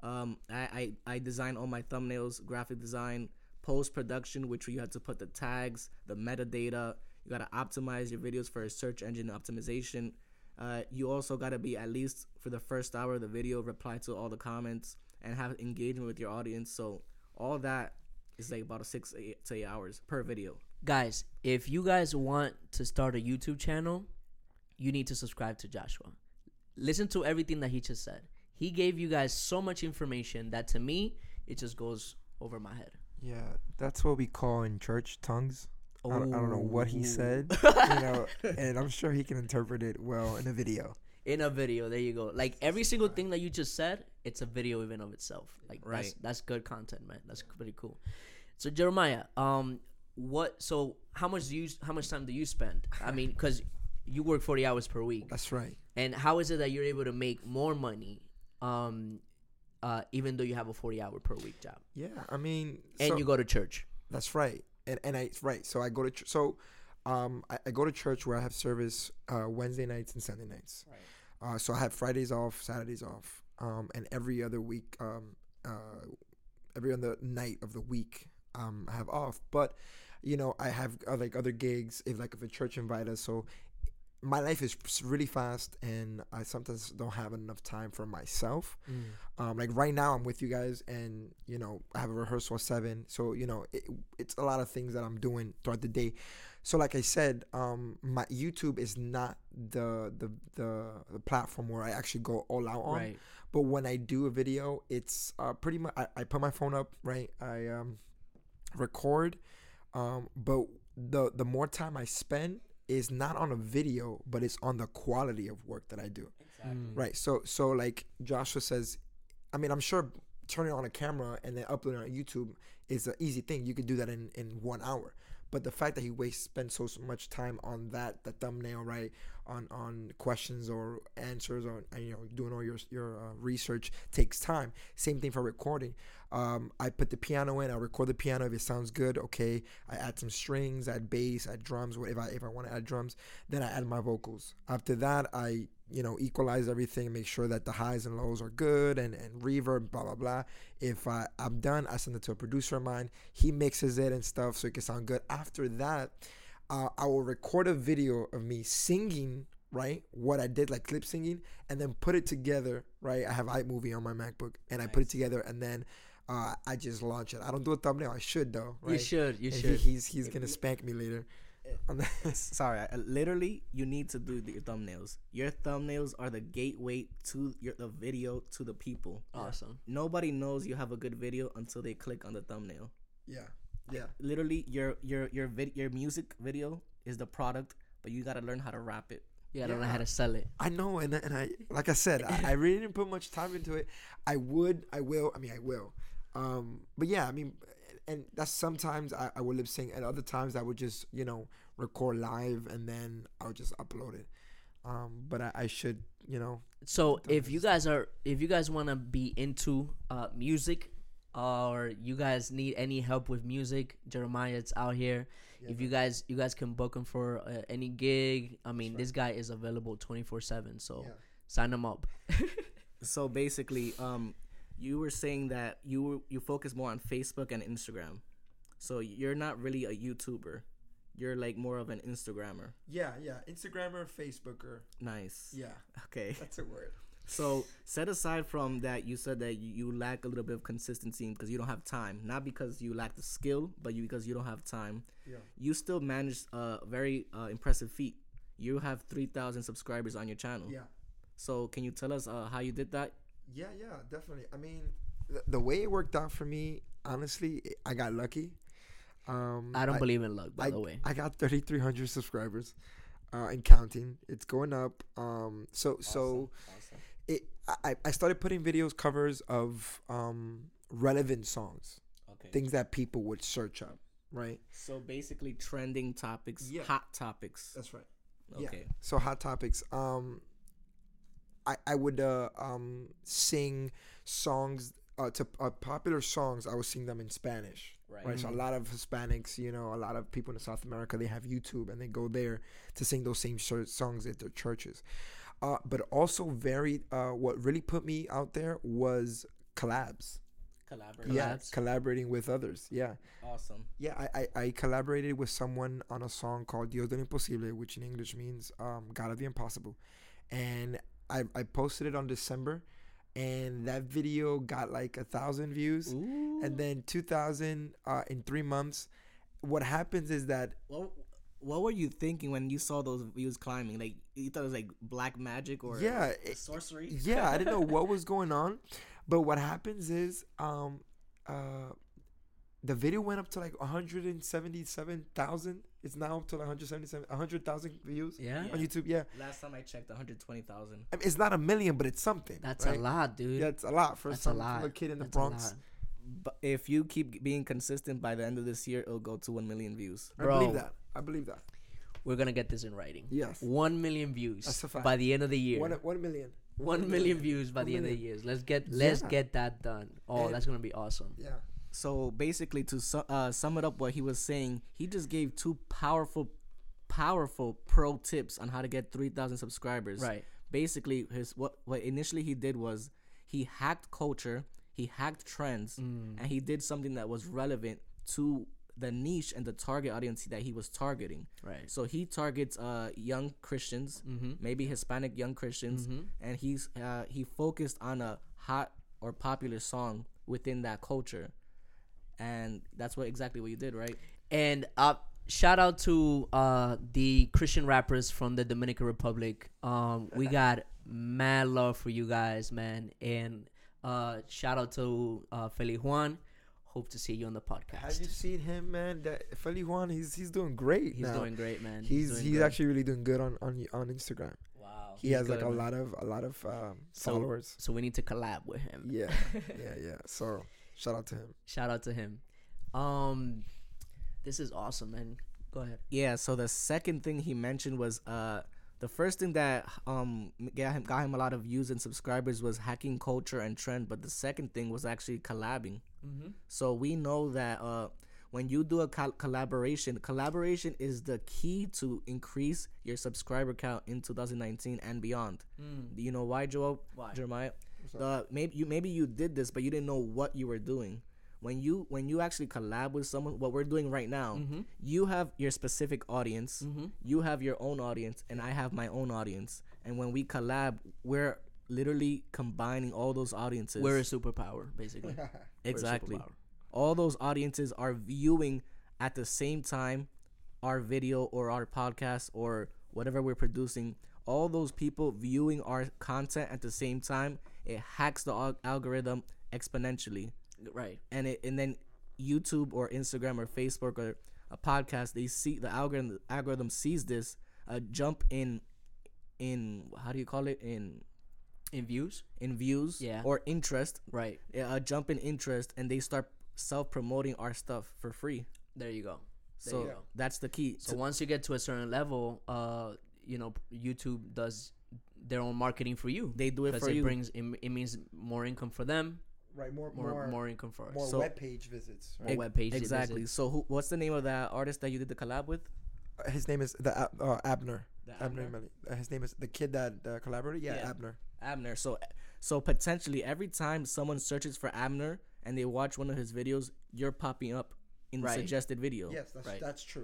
I design all my thumbnails, graphic design, post production, which you have to put the tags, the metadata. You gotta optimize your videos for search engine optimization. You also gotta be, at least for the first hour of the video, reply to all the comments and have engagement with your audience. So all that is like about 6 to 8 hours per video. Guys, if you guys want to start a YouTube channel, you need to subscribe to Joshua. Listen to everything that he just said. He gave you guys so much information that to me, it just goes over my head. Yeah, that's what we call in church tongues. I don't know what he said, and I'm sure he can interpret it well in a video. In a video, there you go. Like every single thing that you just said, it's a video even of itself. Like Right. that's good content, man. That's pretty cool. So Jeremiah, how much time do you spend? I mean, because you work 40 hours per week. That's right. And how is it that you're able to make more money, even though you have a 40-hour per week job? Yeah, I mean, And you go to church. That's right. So I go to I go to church where I have service Wednesday nights and Sunday nights. Right. So I have Fridays off, Saturdays off, and every other week, every other night of the week, I have off. But I have other gigs if a church invites us. So my life is really fast, and I sometimes don't have enough time for myself. Like right now, I'm with you guys, and I have a rehearsal at 7. So it's a lot of things that I'm doing throughout the day. So like I said, my YouTube is not the platform where I actually go all out on. Right. But when I do a video, it's pretty much I put my phone up, right? I record, but the more time I spend is not on a video, but it's on the quality of work that I do. Exactly. Right. So like Joshua says, I mean, I'm sure turning on a camera and then uploading on YouTube is an easy thing. You could do that in 1 hour. But the fact that he spends so much time on the thumbnail, right, on questions or answers, or doing all your research takes time. Same thing for recording. I put the piano in. I record the piano. If it sounds good, okay. I add some strings, add bass, add drums. If I want to add drums, then I add my vocals. After that, I equalize everything, make sure that the highs and lows are good, and reverb, blah blah blah. If I'm done, I send it to a producer of mine. He mixes it and stuff so it can sound good. After that, I will record a video of me singing, right, what I did, like clip singing, and then put it together, right. I have iMovie on my MacBook, and I put it together, and then I just launch it. I don't do a thumbnail. I should though, right? You should. He's gonna spank me later. Sorry, literally, you need to do your thumbnails. Your thumbnails are the gateway to the video to the people. Awesome. Nobody knows you have a good video until they click on the thumbnail. Yeah. Literally, your music video is the product, but you gotta learn how to wrap it. You gotta know how to sell it. I know, and I like I said, I really didn't put much time into it. I will. But yeah, I mean, and that's sometimes I would lip sync, and other times I would just record live and then I would just upload it. But I should So if you guys want to be into music, or you guys need any help with music, Jeremiah's out here. Yeah, If you guys can book him for any gig, I mean, this guy is available 24/7. So sign him up. So basically, you were saying that you focus more on Facebook and Instagram. So you're not really a YouTuber. You're like more of an Instagrammer. yeah, Instagrammer, Facebooker. Nice. Yeah, Okay. that's a word. So set aside from that, you said that you lack a little bit of consistency because you don't have time. Not because you lack the skill, but because you don't have time. Yeah. You still managed a very impressive feat. You have 3,000 subscribers on your channel. Yeah. So can you tell us how you did that? Yeah, definitely. I mean, the way it worked out for me, honestly, I got lucky. I don't believe in luck, by the way. I got 3,300 subscribers, and counting. It's going up. So Awesome. I started putting covers of relevant songs, Okay. things that people would search up, right? So basically trending topics, Yeah. hot topics. That's right. Okay. Yeah. So hot topics. I would sing songs to popular songs. I would sing them in Spanish. Right. So a lot of Hispanics, a lot of people in South America, they have YouTube and they go there to sing those same songs at their churches. But also what really put me out there was collabs. Yeah, collaborating with others. Yeah. Awesome. Yeah, I collaborated with someone on a song called Dios de lo Imposible, which in English means God of the Impossible. And I posted it on December, and that video got like 1,000 views. Ooh. And then 2,000 in 3 months. What happens is that What were you thinking when you saw those views climbing? Like, you thought it was like black magic or sorcery? Yeah, I didn't know what was going on. But what happens is the video went up to like 177,000. It's now up to like 100,000 views on YouTube. Yeah. Last time I checked, 120,000. I mean, it's not a million, but it's something. That's right? a lot, dude. Yeah, it's a lot for some lot. little kid in the That's a Bronx. lot. But if you keep being consistent, by the end of this year, it'll go to 1 million views. I Bro. believe that. We're gonna get this in writing. Yes. 1 million views That's a fact. by the end of the year. 1 million. 1 million views by the end of the year. Let's get that done. Oh, And- that's gonna be awesome. Yeah. So basically, to sum it up, what he was saying, he just gave two powerful pro tips on how to get 3,000 subscribers. Right. Basically, what initially he did was he hacked culture, he hacked trends, and he did something that was relevant to the niche and the target audience that he was targeting. Right. So he targets young Christians, maybe Hispanic young Christians, and he focused on a hot or popular song within that culture. And that's exactly what you did, right? And shout out to the Christian rappers from the Dominican Republic. We got mad love for you guys, man. And shout out to Feli Juan. Hope to see you on the podcast. Have you seen him, man? That Feli Juan, he's doing great. He's now. doing great, man. He's doing good. actually really doing good on Instagram. Wow. He He's has like good, a man. lot of followers. So we need to collab with him. Yeah. So shout out to him. Shout out to him. This is awesome, man. Go ahead. Yeah, so the second thing he mentioned was the first thing that got him a lot of views and subscribers was hacking culture and trend, but the second thing was actually collabing. So we know that when you do a collaboration is the key to increase your subscriber count in 2019 and beyond. Do you know why, Joel? Why? Jeremiah? Maybe you did this, but you didn't know what you were doing. When you actually collab with someone, what we're doing right now, you have your specific audience, you have your own audience, and I have my own audience. And when we collab, we're literally combining all those audiences. We're a superpower, basically. Exactly. We're a superpower. All those audiences are viewing at the same time our video or our podcast or whatever we're producing. All those people viewing our content at the same time, it hacks the algorithm exponentially. Right. And then YouTube or Instagram or Facebook or a podcast, they see the algorithm sees this jump in how do you call it, in views. views, Yeah. or interest, Right. a jump in interest, and they start self-promoting our stuff for free. There you go. There So you go. that's the key. So once you get to a certain level, YouTube does their own marketing for you. They do it Because for you. it means more income for them, Right, more income for us. more So- web page visits. Right? More web page Exactly. visits. So what's the name of that artist that you did the collab with? His name is Abner. The Abner Melly. His name is the kid that collaborated. Yeah, Yeah. Abner. Abner. So potentially every time someone searches for Abner and they watch one of his videos, you're popping up in the Right. suggested video. Yes, Right. that's true.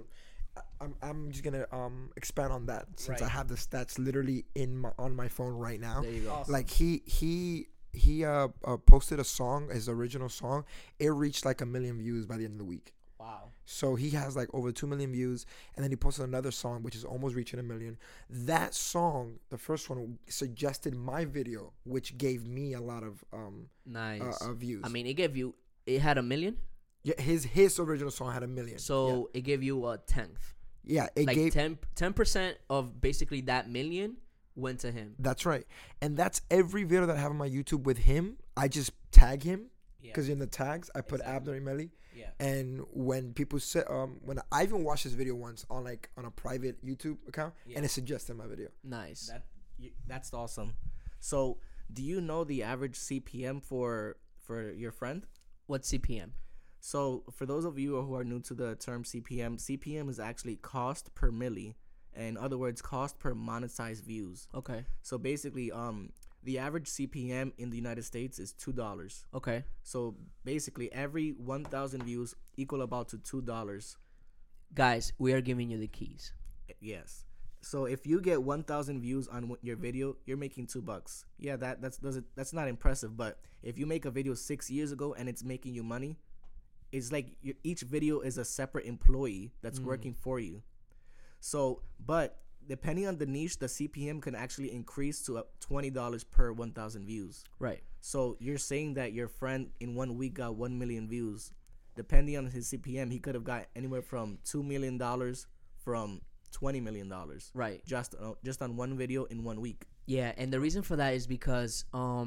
I'm just gonna expand on that since I Right. have the stats literally on my phone right now. There you go. Awesome. Like he posted a song, his original song. It reached like 1 million views by the end of the week. Wow. So he has like over 2 million views, and then he posted another song which is almost reaching 1 million. That song, the first one, suggested my video, which gave me a lot of Nice. views. I mean, it had 1 million, yeah, his original song had 1 million. so it gave you a tenth. yeah, it Like gave 10% of basically that million went to him. That's right, and that's every video that I have on my YouTube with him. I just tag him Yeah. because in the tags I put Exactly. Abner Melly. Yeah. And when people say, when I even watched this video once on a private YouTube account, Yeah. and it suggested my video. Nice. That's awesome. So do you know the average CPM for your friend? What's CPM? So for those of you who are new to the term CPM is actually cost per milli. In other words, cost per monetized views. Okay. So basically, the average CPM in the United States is $2. Okay. So basically, every 1,000 views equal about to $2. Guys, we are giving you the keys. Yes. So if you get 1,000 views on your video, you're making $2. Yeah, that's not impressive. But if you make a video 6 years ago and it's making you money, it's like each video is a separate employee that's working for you. So, but depending on the niche, the CPM can actually increase to $20 per 1,000 views. Right. So you're saying that your friend in 1 week got 1 million views. Depending on his CPM, he could have got anywhere from $2 million from $20 million. Right. Just on one video in 1 week. Yeah, and the reason for that is because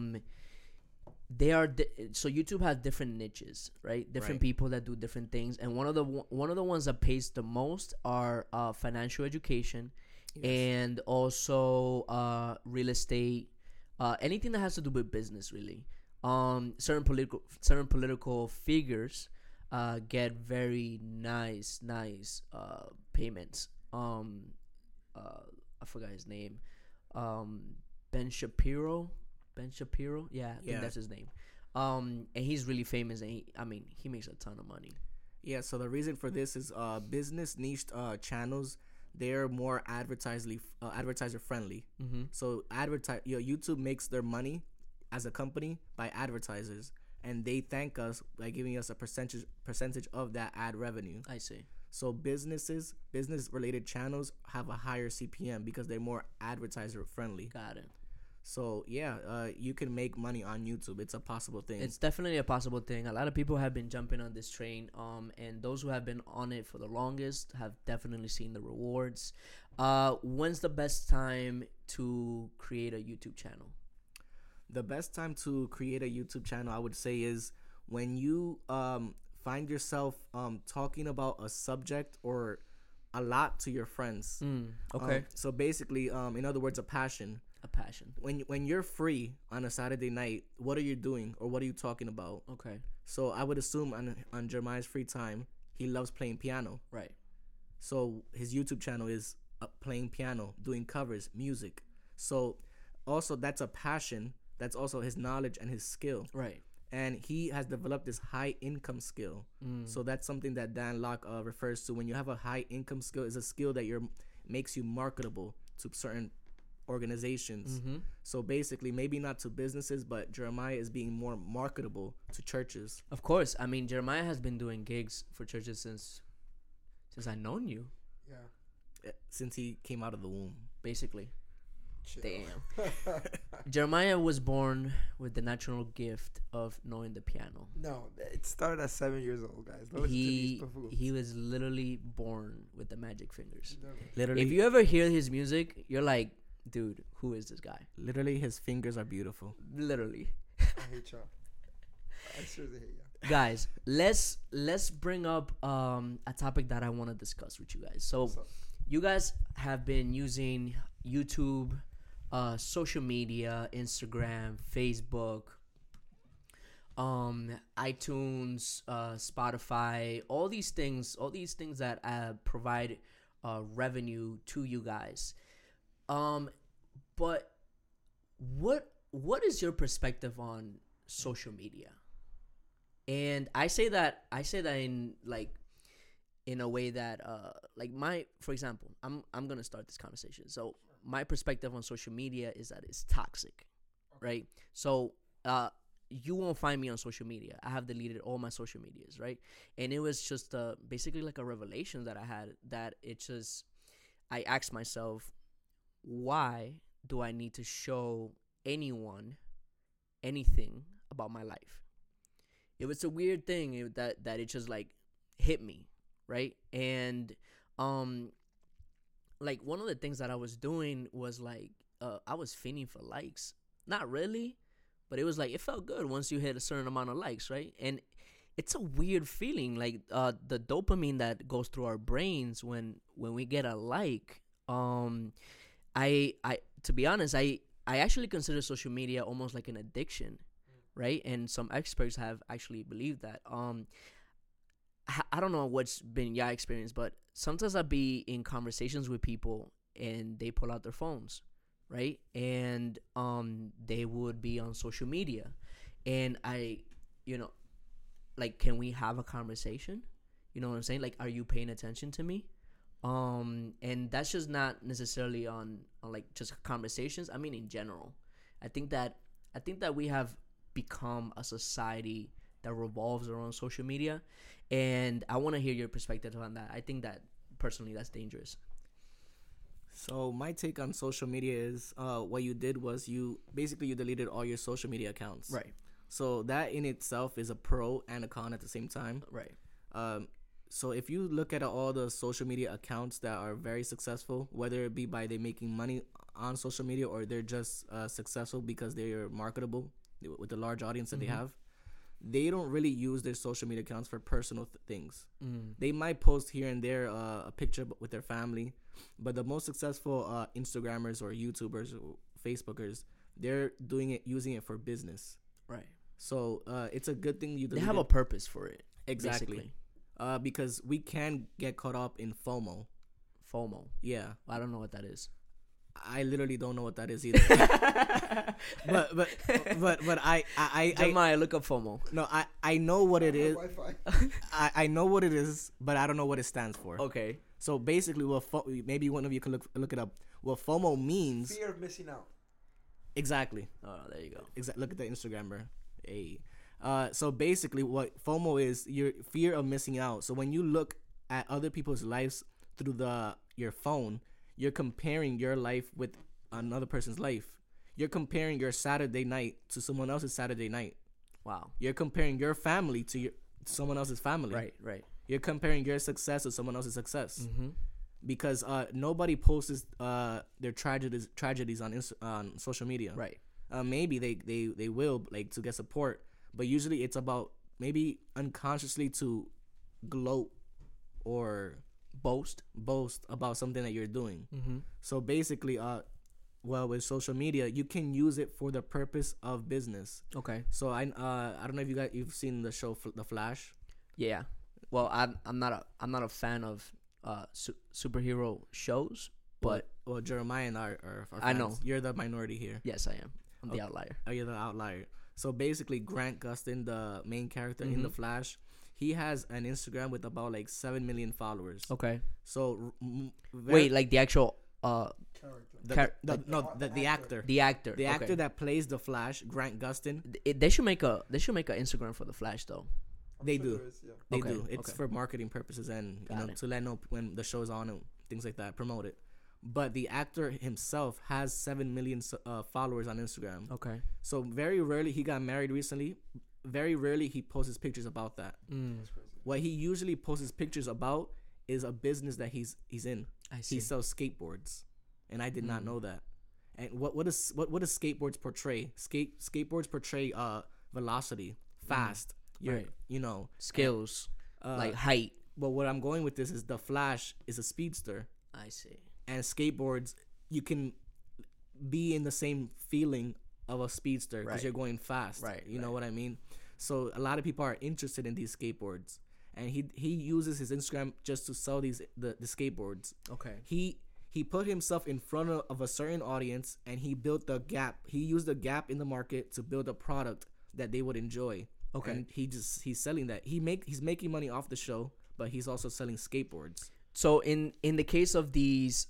so YouTube has different niches, right? Different Right. people that do different things, and one of the ones that pays the most are financial education, and also real estate, anything that has to do with business, really. Certain political figures get very nice payments. I forgot his name. Ben Shapiro. Yeah, I think that's his name. And he's really famous, and he makes a ton of money. Yeah, so the reason for this is business niche channels, they're more advertiser friendly. Mm-hmm. So YouTube makes their money as a company by advertisers, and they thank us by giving us a percentage of that ad revenue. I see. So business related channels have a higher CPM because they're more advertiser friendly. Got it. So you can make money on YouTube. It's a possible thing. It's definitely a possible thing. A lot of people have been jumping on this train, and those who have been on it for the longest have definitely seen the rewards. When's the best time to create a YouTube channel? The best time to create a YouTube channel, I would say, is when you find yourself talking about a subject or a lot to your friends. Okay. So basically, in other words, a passion. A passion. When you're free on a Saturday night, what are you doing or what are you talking about? Okay. So I would assume on Jeremiah's free time, he loves playing piano. Right. So his YouTube channel is playing piano, doing covers, music. So also that's a passion. That's also his knowledge and his skill. Right. And he has developed this high income skill. So that's something that Dan Locke refers to. When you have a high income skill, is a skill that makes you marketable to certain organizations. Mm-hmm. So basically, maybe not to businesses, but Jeremiah is being more marketable to churches. Of course. I mean, Jeremiah has been doing gigs for churches since I've known you, Since he came out of the womb. basically. Chill. Damn. Jeremiah was born with the natural gift of knowing the piano. No, it started at 7 years old, guys. Don't listen to these buffoons. He was literally born with the magic fingers. Literally, If you ever hear his music, you're like, dude, who is this guy? literally, his fingers are beautiful. Literally. I hate y'all. I seriously hate y'all. Guys, let's bring up a topic that I want to discuss with you guys. So What's up? you guys have been using YouTube, social media, Instagram, Facebook, iTunes, Spotify, all these things that provide revenue to you guys. But what is your perspective on social media? And I say that in like in a way that like for example, I'm gonna start this conversation. So my perspective on social media is that it's toxic, right? So you won't find me on social media. I have deleted all my social medias, right? And it was just basically like a revelation that I had, that it just, I asked myself, why do I need to show anyone anything about my life? It was a weird thing that it just like hit me, right? And like one of the things that I was doing was like I was fiending for likes. Not really, but it was like it felt good once you hit a certain amount of likes, right? And it's a weird feeling, like the dopamine that goes through our brains when we get a like. I to be honest, I actually consider social media almost like an addiction, right? And some experts have actually believed that. I don't know what's been your experience, but sometimes I'll be in conversations with people and they pull out their phones, right? And they would be on social media, and I, like, can we have a conversation? You know what I'm saying? Like, are you paying attention to me? And that's just not necessarily on like just conversations. I mean, in general, I think that we have become a society that revolves around social media, and I want to hear your perspective on that. I think that personally that's dangerous. So my take on social media is what you did was you deleted all your social media accounts. Right. So that in itself is a pro and a con at the same time. Right. So if you look at all the social media accounts that are very successful, whether it be by they making money on social media or they're just successful because they're marketable with the large audience that they have, they don't really use their social media accounts for personal things. They might post here and there a picture with their family, but the most successful Instagrammers or YouTubers or Facebookers, they're using it for business. Right. So it's a good thing they have a purpose for it. Exactly. Basically. Because we can get caught up in FOMO. FOMO. Yeah. I don't know what that is. I literally don't know what that is either. but I Jeremiah, look up FOMO. No, I know what it is. Wi-Fi. I know what it is, but I don't know what it stands for. Okay. So basically, maybe one of you can look it up. What FOMO means? Fear of missing out. Exactly. Oh, there you go. Look at the Instagrammer. Hey. So basically, what FOMO is, your fear of missing out. So when you look at other people's lives through your phone, you're comparing your life with another person's life. You're comparing your Saturday night to someone else's Saturday night. Wow. You're comparing your family to someone else's family. Right. You're comparing your success to someone else's success. Mm-hmm. Because nobody posts their tragedies on social media. Right. Maybe they will, like, to get support, but usually it's about maybe unconsciously to gloat or boast about something that you're doing. Mm-hmm. So basically, with social media, you can use it for the purpose of business. Okay. So I don't know if you've seen the show The Flash. Yeah. Well, I'm not a fan of superhero shows, but Jeremiah and I are fans. I know You're the minority here. Yes, I am. I'm the outlier. Oh, you're the outlier. So basically, Grant Gustin, the main character in The Flash, he has an Instagram with about like 7 million followers. Okay. So wait, like the actual Character. The actor. The actor. The actor that plays the Flash, Grant Gustin. They should make a Instagram for the Flash though. They do. They Okay, do. It's okay. for marketing purposes and Got it. to let know when the show's on and things like that, promote it. But the actor himself has 7 million followers on Instagram. Okay. So very rarely, he got married recently. Very rarely he posts pictures about that. What he usually posts pictures about is a business that he's in. I see. He sells skateboards, and I did not know that. And what does skateboards portray? Skateboards portray velocity, fast. You're, Right. you know, Skills, like like. height. But what I'm going with this is the Flash is a speedster, I see. and skateboards you can be in the same feeling of a speedster because Right. you're going fast. Right, You know right. what I mean? So a lot of people are interested in these skateboards, and he uses his Instagram just to sell the skateboards. Okay. He put himself in front of a certain audience, and he built the gap. He used the gap in the market to build a product that they would enjoy. Okay. And he's selling that. He's making money off the show, but he's also selling skateboards. So in the case of these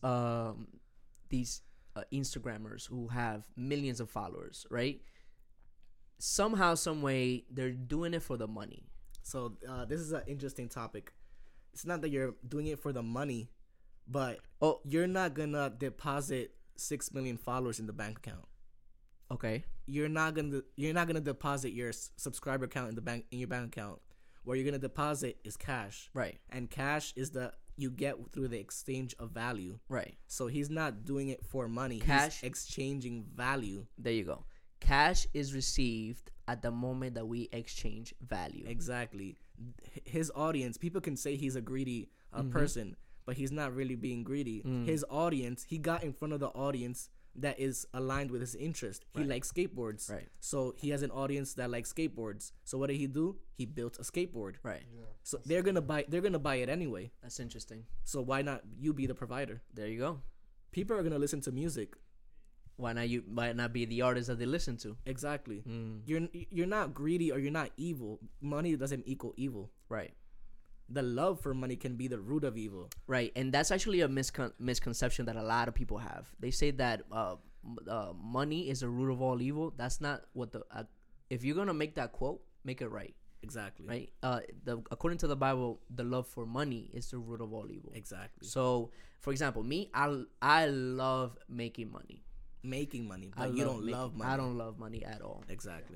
Instagrammers who have millions of followers, right? Somehow, some way, they're doing it for the money. So this is an interesting topic. It's not that you're doing it for the money, but Oh, you're not gonna deposit 6 million followers in the bank account. okay. You're not gonna deposit your subscriber count in your bank account. Where you're gonna deposit is cash, Right. and cash is the you get through the exchange of value. Right. So he's not doing it for money. Cash- He's exchanging value. There you go. Cash is received at the moment that we exchange value. Exactly. His audience, people can say he's a greedy Mm-hmm. person, but he's not really being greedy. Mm. His audience, he got in front of the audience that is aligned with his interest. He Right. likes skateboards. Right. So he has an audience that likes skateboards. So what did he do? He built a skateboard. Right. Yeah. So they're gonna buy it anyway. That's interesting. So why not you be the provider? There you go. People are gonna listen to music. Why not be the artist that they listen to? Exactly. Mm. You're not greedy or you're not evil. Money doesn't equal evil. Right. The love for money can be the root of evil. Right, and that's actually a misconception that a lot of people have. They say that money is the root of all evil. That's not what if you're gonna make that quote, make it right, Exactly. right? According to the Bible, the love for money is the root of all evil. Exactly. So, for example, me, I love making money. Making money, I but you love don't making- love money. I don't love money at all. Exactly.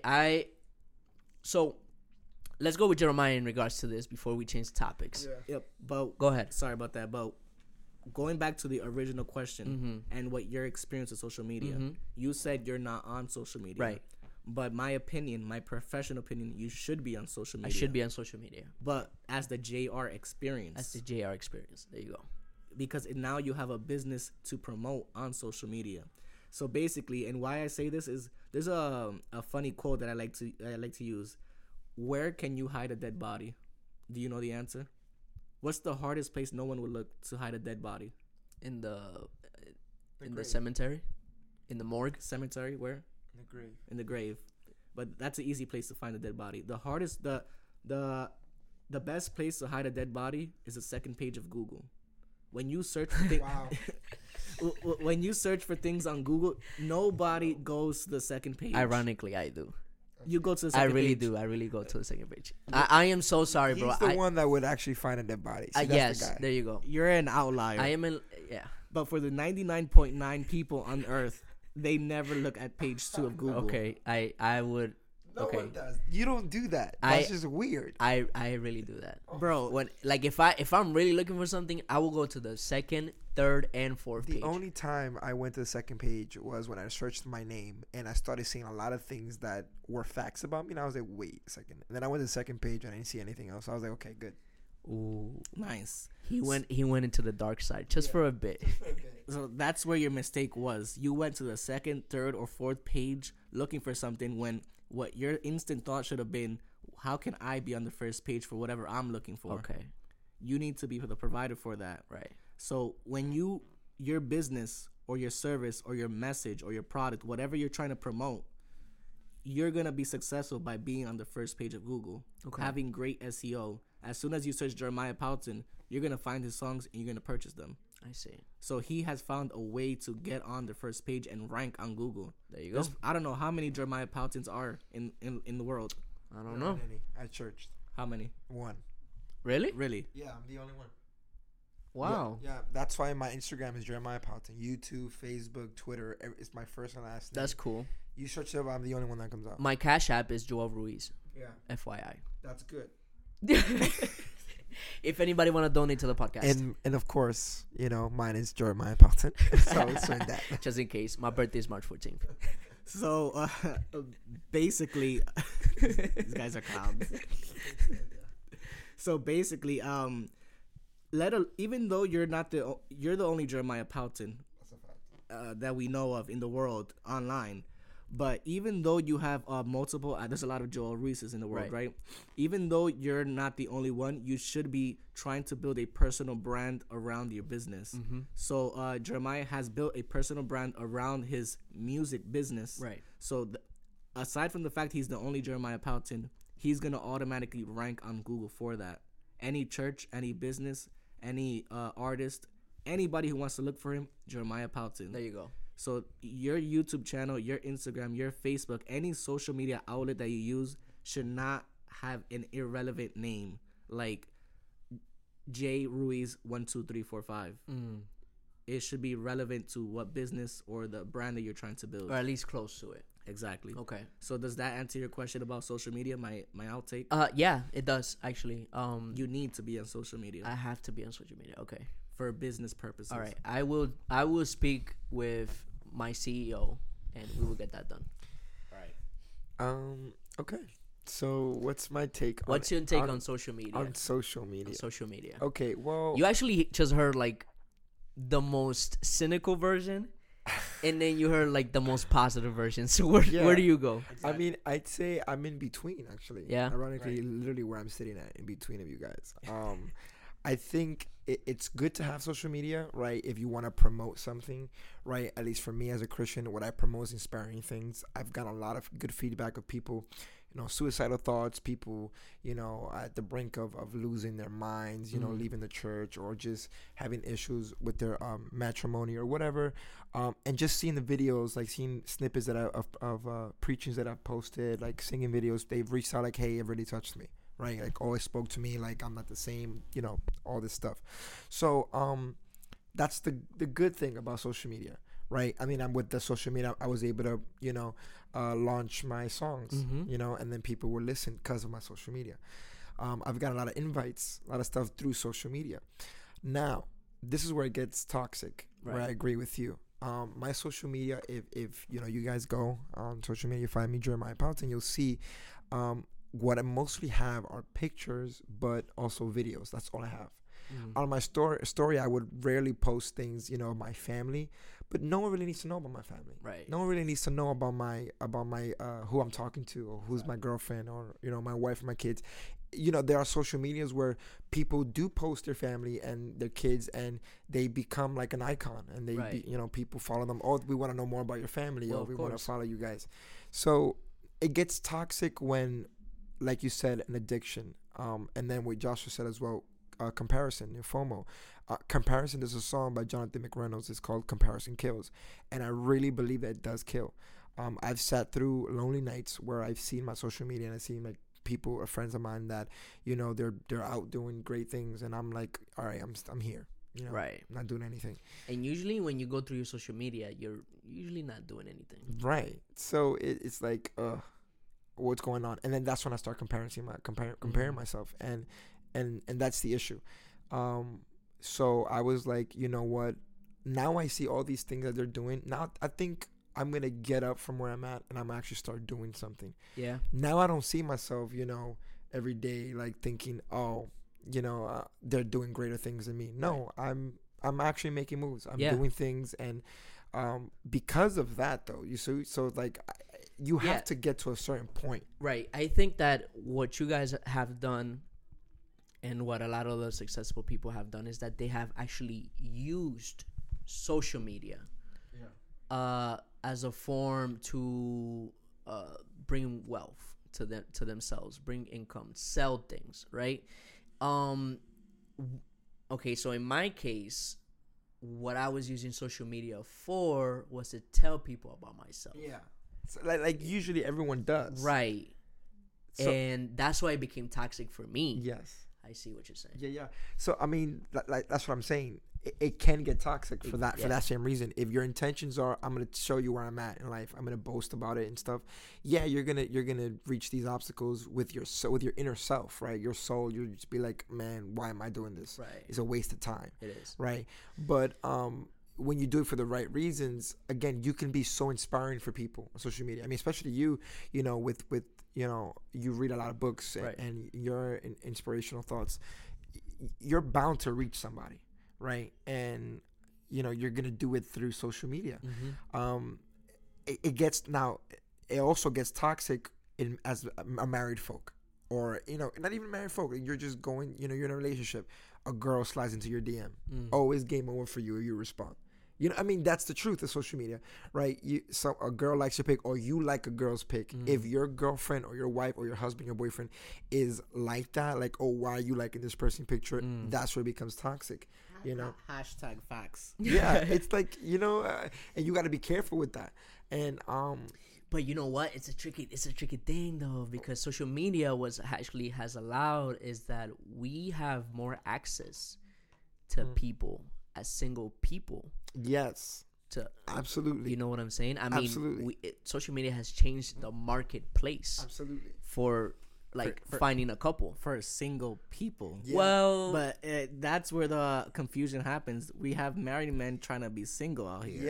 So let's go with Jeremiah in regards to this before we change topics. Yeah. Yep. But Go ahead. sorry about that. But going back to the original question Mm-hmm. and what your experience with social media, Mhm. you said you're not on social media. Right. But my opinion, my professional opinion, you should be on social I media. should be on social media. But as the JR experience, That's the JR experience. There you go. because now you have a business to promote on social media. So basically, and why I say this is there's a funny quote that I like to use. Where can you hide a dead body? Do you know the answer? What's the hardest place no one would look to hide a dead body? In the grave. cemetery, in the morgue. Cemetery? Where? In the grave. In the grave. But that's an easy place to find a dead body. The hardest, the best place to hide a dead body is the second page of Google. When you search for Wow. when you search for things on Google, nobody goes to the second page. Ironically, I do. You go to the I second really page. do. I really go to the second page. I am so sorry, He's bro. the one that would actually find a dead body. See, that's Yes, the guy. there you go. You're an outlier. I am in. Yeah. But for the 99.9 people on Earth, they never look at page 2 of Google. Okay. I would. No Okay. one does. You don't do that. I- That's just weird. I really do that. Bro, When like if I'm really looking for something, I will go to the second, third, and fourth The page. only time I went to the second page was when I searched my name and I started seeing a lot of things that were facts about me. And I was like, wait a second. And then I went to the second page and I didn't see anything else. I was like, okay, good. Ooh. nice. He went into the dark side just for a bit. So that's where your mistake was. You went to the second, third, or fourth page looking for something when what your instant thought should have been, how can I be on the first page for whatever I'm looking for? Okay. You need to be the provider for that. Right. So when your business or your service or your message or your product, whatever you're trying to promote, you're going to be successful by being on the first page of Google, Okay. having great SEO. As soon as you search Jeremiah Poughton, you're going to find his songs and you're going to purchase them. I see. So he has found a way to get on the first page and rank on Google. There you go. I don't know how many Jeremiah Poughtons are in the world. I don't know. At church. How many? One. Really? Really? Yeah, I'm the only one. Wow. Yeah, that's why my Instagram is Jeremiah Poughton. YouTube, Facebook, Twitter. It's my first and last name. That's cool. You search it up, I'm the only one that comes up. My Cash App is Joel Ruiz. Yeah, FYI. that's good. If anybody want to donate to the podcast, And of course, mine is Jeremiah Poughton. So it's in that. just in case, my birthday is March 14th. So basically, These guys are clowns. So basically, even though you're the only Jeremiah Poughton that we know of in the world online, but even though you have multiple, there's a lot of Joel Reeses in the world, right? Even though you're not the only one, you should be trying to build a personal brand around your business. So Jeremiah has built a personal brand around his music business. Right. So aside from the fact he's the only Jeremiah Poughton, he's gonna automatically rank on Google for that. Any church, any business, any artist, anybody who wants to look for him, Jeremiah Poughton. There you go. So your YouTube channel, your Instagram, your Facebook, any social media outlet that you use should not have an irrelevant name like J Ruiz 12345. It should be relevant to what business or the brand that you're trying to build, Or at least close to it. Exactly. Okay. So does that answer your question about social media? My outtake. Yeah, it does actually. You need to be on social media I have to be on social media. Okay. for business purposes. All right. I will speak with my CEO and we will get that done. All right. Okay. So what's my take? What's your take on social media? On social media. On social media. Okay. Well, You actually just heard like the most cynical version, and then you heard like the most positive version. So where do you go? I mean, I'd say I'm in between actually. Yeah. Ironically, literally where I'm sitting at, in between of you guys. I think it's good to have social media, right? If you want to promote something, right? At least for me as a Christian, what I promote is inspiring things. I've got a lot of good feedback of people, suicidal thoughts, people, at the brink of losing their minds, leaving the church or just having issues with their matrimony or whatever. And just seeing the videos, like seeing snippets that of preachings that I've posted, like singing videos, they've reached out like, hey, it really touched me. Right, like always spoke to me, like I'm not the same, all this stuff. So that's the good thing about social media, right? I mean, I'm with the social media. I was able to, launch my songs, and then people will listen because of my social media. I've got a lot of invites, a lot of stuff through social media. Now, this is where it gets toxic. Right. Where I agree with you. My social media, if you guys go on social media, you find me Jeremiah Poughton, you'll see. What I mostly have are pictures, but also videos. That's all I have. On my story, I would rarely post things, of my family, but no one really needs to know about my family. Right. No one really needs to know about my who I'm talking to or who's my girlfriend or my wife and my kids. There are social medias where people do post their family and their kids, and they become like an icon, and they people follow them. Oh, we want to know more about your family. Well, we want to follow you guys. So it gets toxic when, like you said, an addiction. And then what Joshua said as well, comparison, FOMO. Comparison, there's a song by Jonathan McReynolds. It's called Comparison Kills. And I really believe that it does kill. I've sat through lonely nights where I've seen my social media and I've seen like people or friends of mine that, they're out doing great things. And I'm like, all right, I'm here. Right. I'm not doing anything. And usually when you go through your social media, you're usually not doing anything. Right. So it's like, what's going on, and then that's when I start comparing myself, and that's the issue. So I was like, what, now I see all these things that they're doing. Now I think I'm gonna get up from where I'm at and I'm actually start doing something. Yeah. Now I don't see myself every day like thinking, they're doing greater things than me. No, right. I'm actually making moves. I'm doing things, and because of that though, so like you have to get to a certain point. Right. I think that what you guys have done and what a lot of the successful people have done is that they have actually used social media as a form to bring wealth to themselves, bring income, sell things, right? Okay, so in my case, what I was using social media for was to tell people about myself. Yeah. So like usually everyone does. Right. So, and that's why it became toxic for me. Yes. I see what you're saying. Yeah. So, I mean, like that's what I'm saying. It can get toxic for that same reason. If your intentions are, I'm going to show you where I'm at in life, I'm going to boast about it and stuff. Yeah, you're going to reach these obstacles with your inner self, right? Your soul, you'll just be like, man, why am I doing this? Right. It's a waste of time. It is. Right? But when you do it for the right reasons, again, you can be so inspiring for people on social media. I mean, especially you with you read a lot of books Right. and your inspirational thoughts, you're bound to reach somebody, right? And you're gonna do it through social media. Mm-hmm. It gets now. It also gets toxic as a married folk, or not even married folk. You're just going. You're in a relationship. A girl slides into your DM. Always game over for you. Or you respond. I mean, that's the truth of social media, right? A girl likes your pic, or you like a girl's pic. If your girlfriend or your wife or your husband, your boyfriend is like that, like, oh, why are you liking this person's picture? That's where it becomes toxic, Hashtag facts. Yeah, it's like and you got to be careful with that. And But you know what? It's a tricky thing though, because social media has allowed is that we have more access to people as single people. yes, To absolutely. You know what I'm saying? I mean, Absolutely. social media has changed the marketplace Absolutely. for finding a couple. For single people. Yeah. Well, But that's where the confusion happens. We have married men trying to be single out here.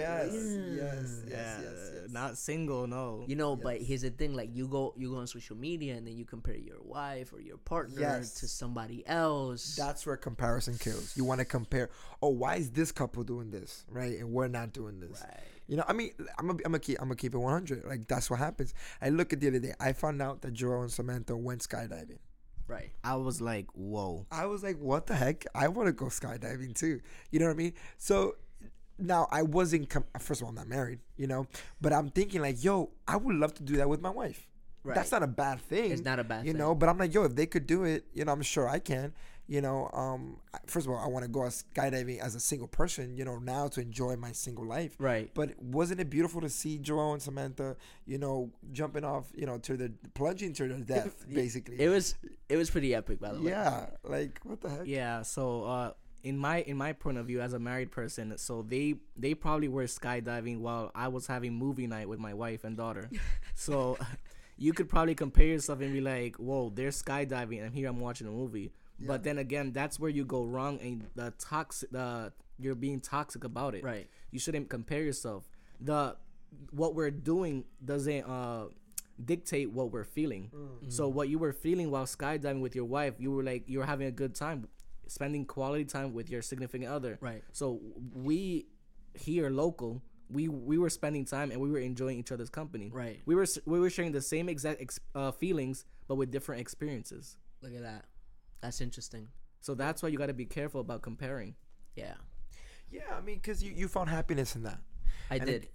Yes. Not single, no. but here's the thing: like you go on social media and then you compare your wife or your partner Yes. to somebody else. That's where comparison kills. You want to compare. Oh, why is this couple doing this, right? And we're not doing this. Right. I mean, I'm gonna keep it 100. Like that's what happens. I look at the other day. I found out that Joel and Samantha went skydiving. Right. I was like, whoa. I was like, what the heck? I want to go skydiving too. You know what I mean? So now I wasn't. First of all, I'm not married. But I'm thinking like, yo, I would love to do that with my wife. Right. That's not a bad thing. It's not a bad thing. But I'm like, yo, if they could do it, I'm sure I can. First of all, I want to go skydiving as a single person, now to enjoy my single life. Right. But wasn't it beautiful to see Joel and Samantha, jumping off, plunging to their death, basically. It was pretty epic, by the way. Yeah. Like, what the heck? Yeah, so in my point of view as a married person, so they probably were skydiving while I was having movie night with my wife and daughter. So you could probably compare yourself and be like, whoa, they're skydiving and here I'm watching a movie. Yeah. But then again, that's where you go wrong, and you're being toxic about it. Right. You shouldn't compare yourself. What we're doing doesn't dictate what we're feeling. So what you were feeling while skydiving with your wife, you were having a good time, spending quality time with your significant other. Right. So we here local, we were spending time and we were enjoying each other's company. Right. We were sharing the same exact feelings, but with different experiences. Look at that. That's interesting. So that's why you got to be careful about comparing. Yeah. Yeah, I mean, because you found happiness in that. I did.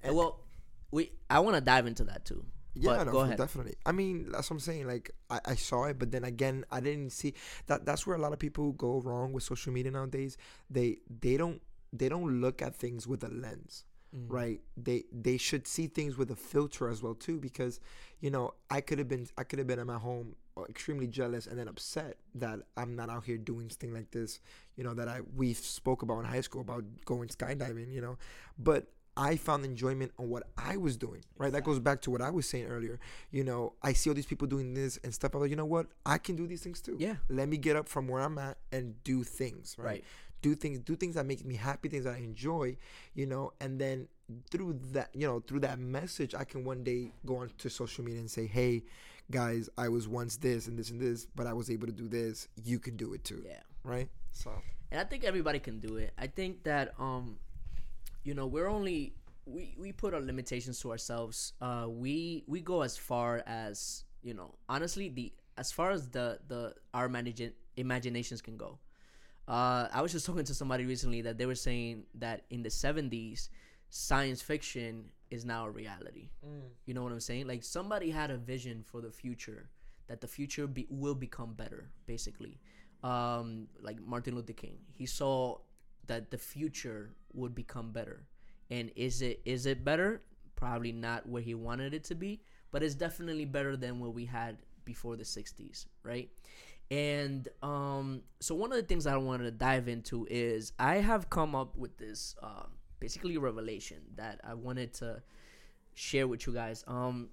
I want to dive into that too. Yeah, but no, go ahead. Definitely. I mean, that's what I'm saying. Like, I saw it, but then again, I didn't see that. That's where a lot of people go wrong with social media nowadays. They don't look at things with a lens, right? They should see things with a filter as well too, because I could have been at my home extremely jealous and then upset that I'm not out here doing things like this, that we spoke about in high school about going skydiving, but I found enjoyment on what I was doing, right? Exactly. That goes back to what I was saying earlier. I see all these people doing this and stuff. I'm like, you know what? I can do these things too. Yeah. Let me get up from where I'm at and do things, right? Do things that make me happy, things that I enjoy, and then through that message, I can one day go onto social media and say, hey, guys, I was once this and this and this, but I was able to do this. You can do it too. Yeah. Right? So. And I think everybody can do it. I think that, we're only, we put our limitations to ourselves. We go as far as, honestly, as far as our imaginations can go. I was just talking to somebody recently that they were saying that in the 70s, science fiction is now a reality. You know what I'm saying? Like, somebody had a vision for the future, that the future will become better, basically. Like Martin Luther King, he saw that the future would become better. And is it better? Probably not where he wanted it to be, but it's definitely better than what we had before the 60s, right? And so one of the things I wanted to dive into is I have come up with this basically revelation that I wanted to share with you guys.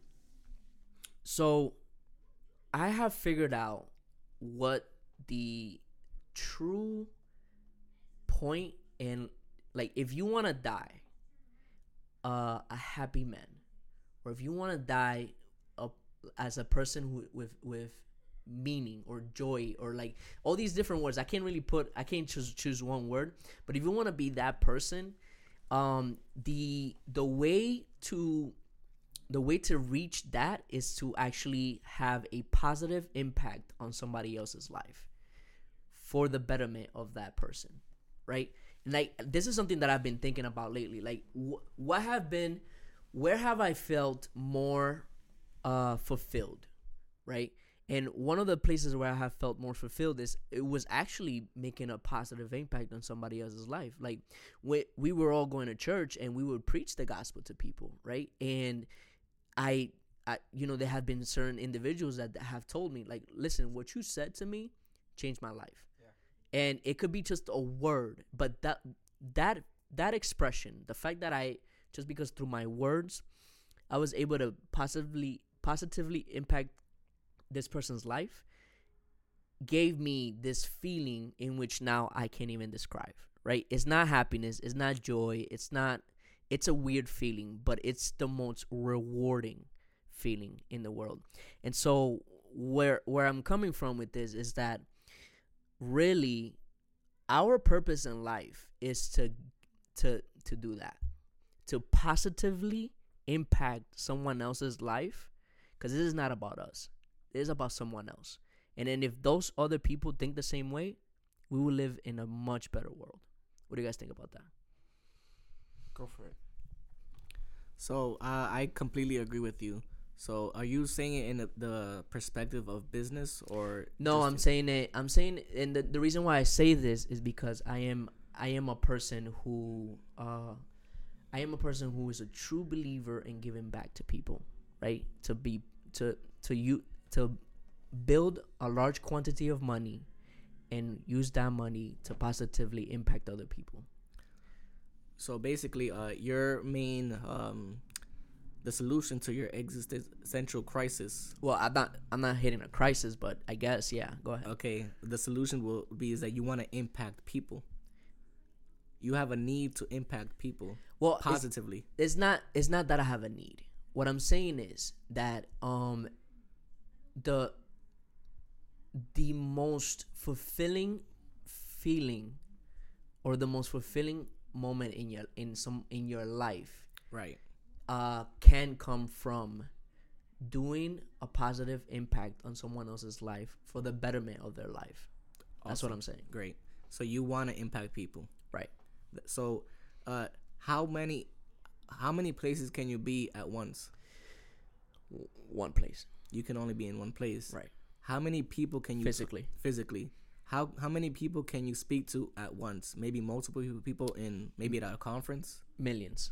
So I have figured out what the true point in, like, if you want to die a happy man, or if you want to die as a person who with meaning or joy or like all these different words. I can't choose one word, but if you want to be that person, the way to reach that is to actually have a positive impact on somebody else's life for the betterment of that person, right? And like this is something that I've been thinking about lately. Like where have I felt more fulfilled, right? And one of the places where I have felt more fulfilled is it was actually making a positive impact on somebody else's life. Like we were all going to church and we would preach the gospel to people, right? And I there have been certain individuals that have told me, like, listen, what you said to me changed my life. Yeah. And it could be just a word, but that expression, the fact that just because through my words, I was able to positively impact this person's life, gave me this feeling in which now I can't even describe, right? It's not happiness, it's not joy, it's a weird feeling, but it's the most rewarding feeling in the world. And so where I'm coming from with this is that really our purpose in life is to do that, to positively impact someone else's life, because this is not about us. It is about someone else. And then if those other people think the same way, we will live in a much better world. What do you guys think about that? Go for it. So I completely agree with you. So are you saying it in the perspective of business or? No, I'm saying it, and the reason why I say this is because I am a person who is a true believer in giving back to people, right? To build a large quantity of money and use that money to positively impact other people. So basically, your main the solution to your existential crisis. Well, I'm not hitting a crisis, but I guess, yeah. Go ahead. Okay, the solution will be is that you want to impact people. You have a need to impact people. Well, positively. It's not that I have a need. What I'm saying is that the most fulfilling feeling or the most fulfilling moment in your life, right, can come from doing a positive impact on someone else's life for the betterment of their life. That's awesome. What I'm saying. Great. So you want to impact people, right? So how many places can you be at once? One place. You can only be in one place, right? How many people can you physically? How many people can you speak to at once? Maybe multiple people in maybe at a conference. Millions.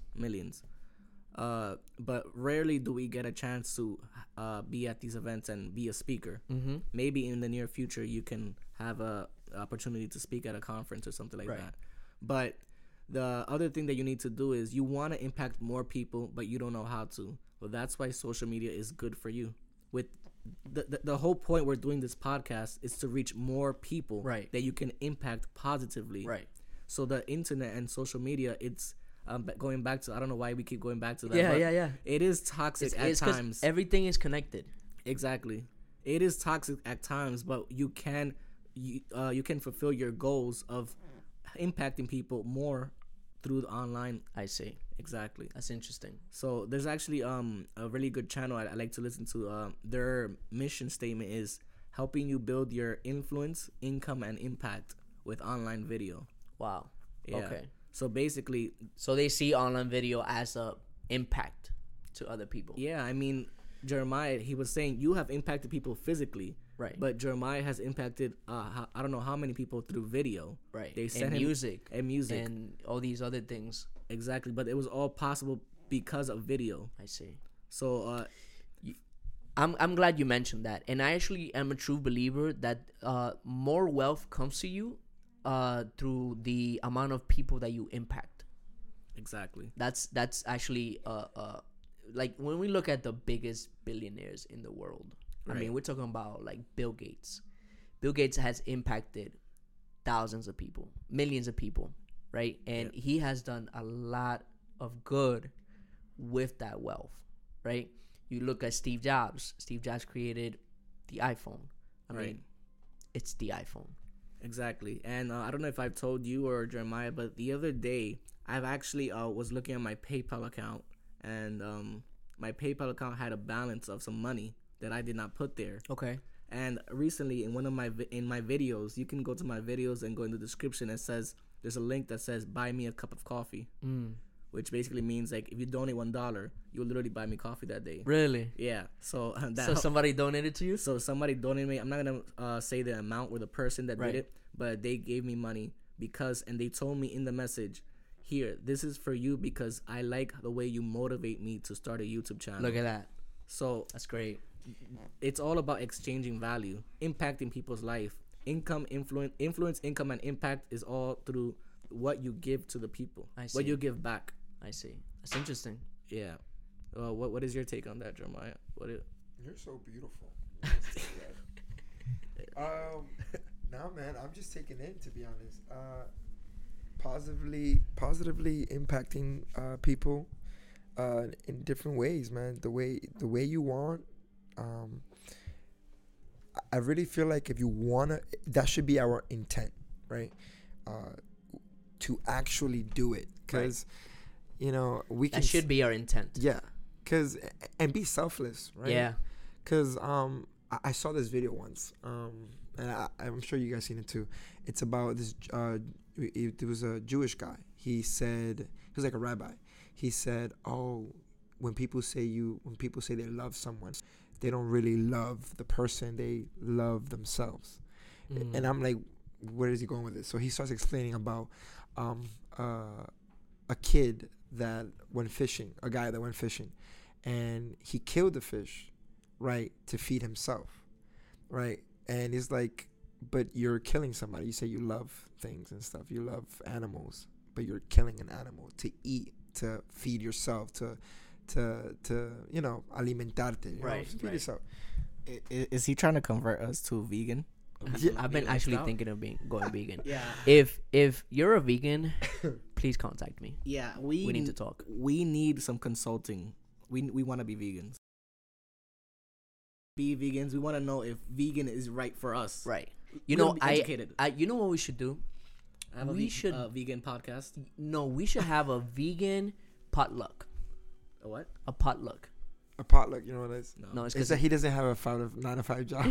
But rarely do we get a chance to be at these events and be a speaker. Mm-hmm. Maybe in the near future you can have a opportunity to speak at a conference or something like that. But the other thing that you need to do is you want to impact more people, but you don't know how to. Well, that's why social media is good for you. With the whole point we're doing this podcast is to reach more people that you can impact positively. Right. So the internet and social media, it's going back to, I don't know why we keep going back to that. Yeah. It is toxic at times. Everything is connected. Exactly. It is toxic at times, but you can fulfill your goals of impacting people more through the online. I see. Exactly. That's interesting. So there's actually a really good channel I like to listen to. Their mission statement is helping you build your influence, income, and impact with online video. Wow. Yeah. Okay. So basically, they see online video as a impact to other people. Yeah, I mean, Jeremiah, he was saying you have impacted people physically. Right. But Jeremiah has impacted I don't know how many people through video. Right. They sent him music. And all these other things. Exactly. But it was all possible because of video. I see. So I'm glad you mentioned that. And I actually am a true believer that more wealth comes to you through the amount of people that you impact. Exactly. That's actually like when we look at the biggest billionaires in the world. Right. I mean, we're talking about like Bill Gates. Bill Gates has impacted thousands of people, millions of people, right? And he has done a lot of good with that wealth, right? You look at Steve Jobs. Steve Jobs created the iPhone. I Right. mean, it's the iPhone. Exactly. And I don't know if I've told you or Jeremiah, but the other day I've actually was looking at my PayPal account, and my PayPal account had a balance of some money that I did not put there. Okay. And recently, in one of my videos, you can go to my videos and go in the description. It says there's a link that says "Buy me a cup of coffee," which basically means like if you donate $1, you'll literally buy me coffee that day. Really? Yeah. So So somebody donated to you? So somebody donated me. I'm not gonna say the amount or the person that Right. did it, but they gave me money and they told me in the message, here, this is for you because I like the way you motivate me to start a YouTube channel. Look at that. So That's great. it's all about exchanging value, impacting people's life. Influence, income, and impact is all through what you give to the people, I what see. you give back. I see. That's interesting. Yeah. What is your take on that, Jeremiah? You're so beautiful. Nah, man, I'm just taking in, to be honest. Positively impacting people in different ways, man. The way you want. I really feel like if you wanna, that should be our intent, right? To actually do it, because we can. That should be our intent. Yeah, and be selfless, right? Yeah. Because I saw this video once, and I'm sure you guys seen it too. It's about this. It was a Jewish guy. He said he was like a rabbi. He said, "Oh, when people say they love someone, they don't really love the person. They love themselves." And I'm like, where is he going with this? So he starts explaining about a kid that went fishing, a guy that went fishing, and he killed the fish, right, to feed himself, right? And he's like, but you're killing somebody. You say you love things and stuff. You love animals, but you're killing an animal to eat, to feed yourself, to alimentarte, Right, feed right. yourself. Is he trying to convert us to vegan? Yeah. I've been Vegan actually lifestyle? thinking of going vegan. Yeah. If you're a vegan, please contact me. Yeah, We need to talk. We need some consulting. We want to be vegans. Be vegans. We want to know if vegan is right for us. Right. We wanna be educated. You know what we should do? Have we should- vegan podcast. No, we should have a vegan potluck. A what? A potluck. A potluck, you know what it is? No, it's It's because that he doesn't have a 9 to 5 job.